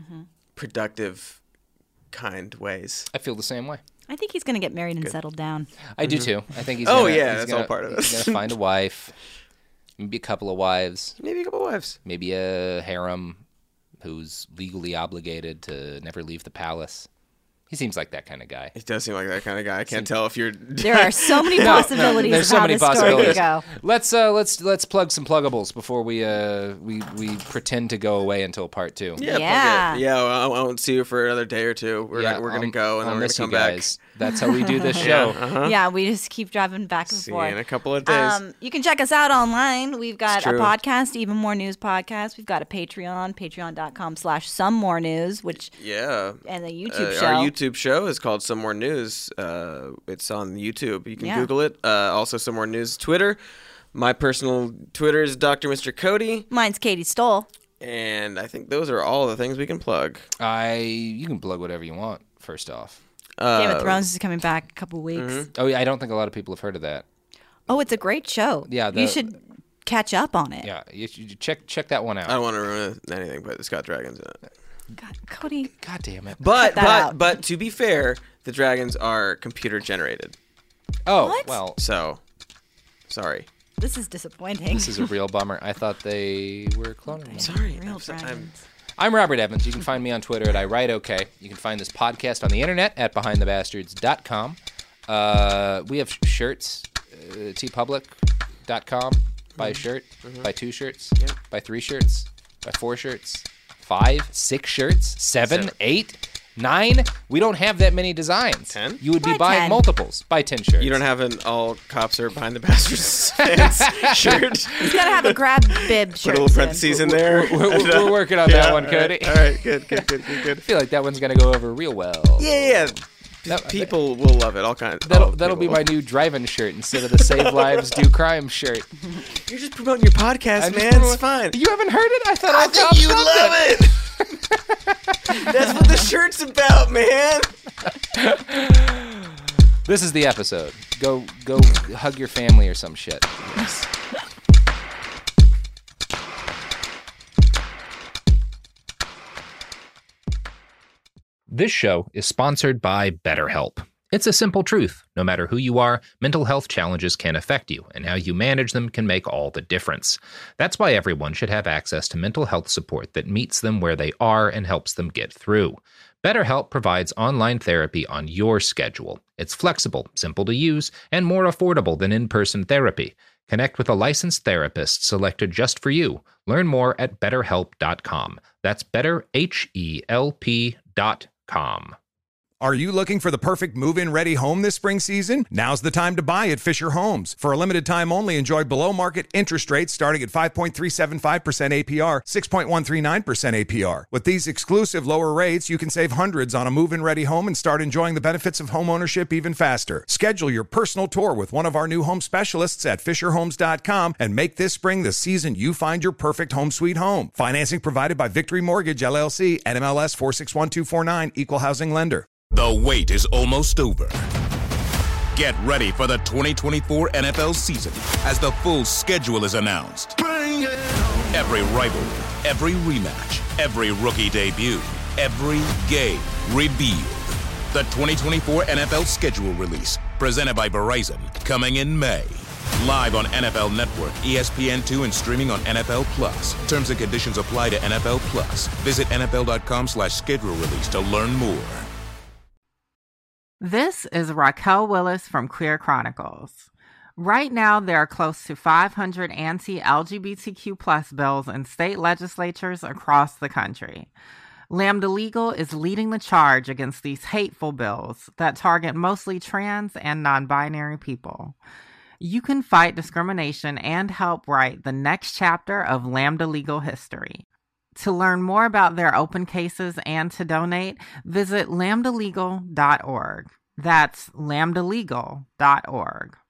productive, kind ways. I feel the same way. I think he's going to get married and settle down. I do too. I think he's that's all part of He's going to find a wife. Maybe a couple of wives. Maybe a harem who's legally obligated to never leave the palace. He seems like that kind of guy. He does seem like that kind of guy. I can't tell if you're... There are so many possibilities there's of so how many this story could go. Let's plug some pluggables before we pretend to go away until part 2. Yeah. I won't see you for another day or two. We're going to go, and then we're going to come back. That's how we do this show. Yeah, we just keep driving back and see forth. You in a couple of days. You can check us out online. We've got a podcast, Even More News podcast. We've got a Patreon, patreon.com/somemorenews, which and the YouTube show. Our YouTube show is called Some More News. It's on YouTube. You can Google it. Also, Some More News Twitter. My personal Twitter is Dr. Mr. Cody. Mine's Katie Stoll. And I think those are all the things we can plug. You can plug whatever you want, first off. Game of Thrones is coming back in a couple weeks. Oh, yeah, I don't think a lot of people have heard of that. Oh, it's a great show. Yeah, you should catch up on it. Yeah, you check that one out. I don't want to ruin anything, but it's got dragons in it. God, Cody. God damn it. But to be fair, the dragons are computer generated. Oh, What? well. So, sorry. This is disappointing. This is a real bummer. I thought they were cloning me. Sorry. Real dragons. I'm Robert Evans. You can find me on Twitter at iWriteOK. You can find this podcast on the internet at BehindTheBastards.com. We have shirts, tpublic.com. Buy a shirt, buy 2 shirts, buy 3 shirts, buy 4 shirts, 5, 6 shirts, 7, 8, 9. We don't have that many designs. 10? You would be Buy buying 10. multiples. Buy 10 shirts. You don't have an all cops are behind the bastards fans shirt. He's got to have a grab bib shirt. Put a little parentheses in there. We're working on that one, Cody. All right, good. I feel like that one's going to go over real well. Yeah. People will love it. All kinds. That'll be my new driving shirt instead of the Save Lives, Do Crime shirt. You're just promoting your podcast, man. It's fine. You haven't heard it? I thought I think you'd love it. That's what the shirt's about, man. This is the episode. Go hug your family or some shit. This show is sponsored by BetterHelp. It's a simple truth. No matter who you are, mental health challenges can affect you, and how you manage them can make all the difference. That's why everyone should have access to mental health support that meets them where they are and helps them get through. BetterHelp provides online therapy on your schedule. It's flexible, simple to use, and more affordable than in-person therapy. Connect with a licensed therapist selected just for you. Learn more at BetterHelp.com. That's BetterHelp.com. Are you looking for the perfect move-in ready home this spring season? Now's the time to buy at Fisher Homes. For a limited time only, enjoy below-market interest rates starting at 5.375% APR, 6.139% APR. With these exclusive lower rates, you can save hundreds on a move-in ready home and start enjoying the benefits of home ownership even faster. Schedule your personal tour with one of our new home specialists at FisherHomes.com and make this spring the season you find your perfect home sweet home. Financing provided by Victory Mortgage, LLC, NMLS 461249, Equal Housing Lender. The wait is almost over. Get ready for the 2024 NFL season as the full schedule is announced. Every rivalry, every rematch, every rookie debut, every game revealed. The 2024 NFL schedule release, presented by Verizon, coming in May. Live on NFL Network, ESPN2, and streaming on NFL Plus. Terms and conditions apply to NFL Plus. Visit NFL.com/schedule release to learn more. This is Raquel Willis from Queer Chronicles. Right now, there are close to 500 anti-LGBTQ+ bills in state legislatures across the country. Lambda Legal is leading the charge against these hateful bills that target mostly trans and non-binary people. You can fight discrimination and help write the next chapter of Lambda Legal history. To learn more about their open cases and to donate, visit lambdalegal.org. That's lambdalegal.org.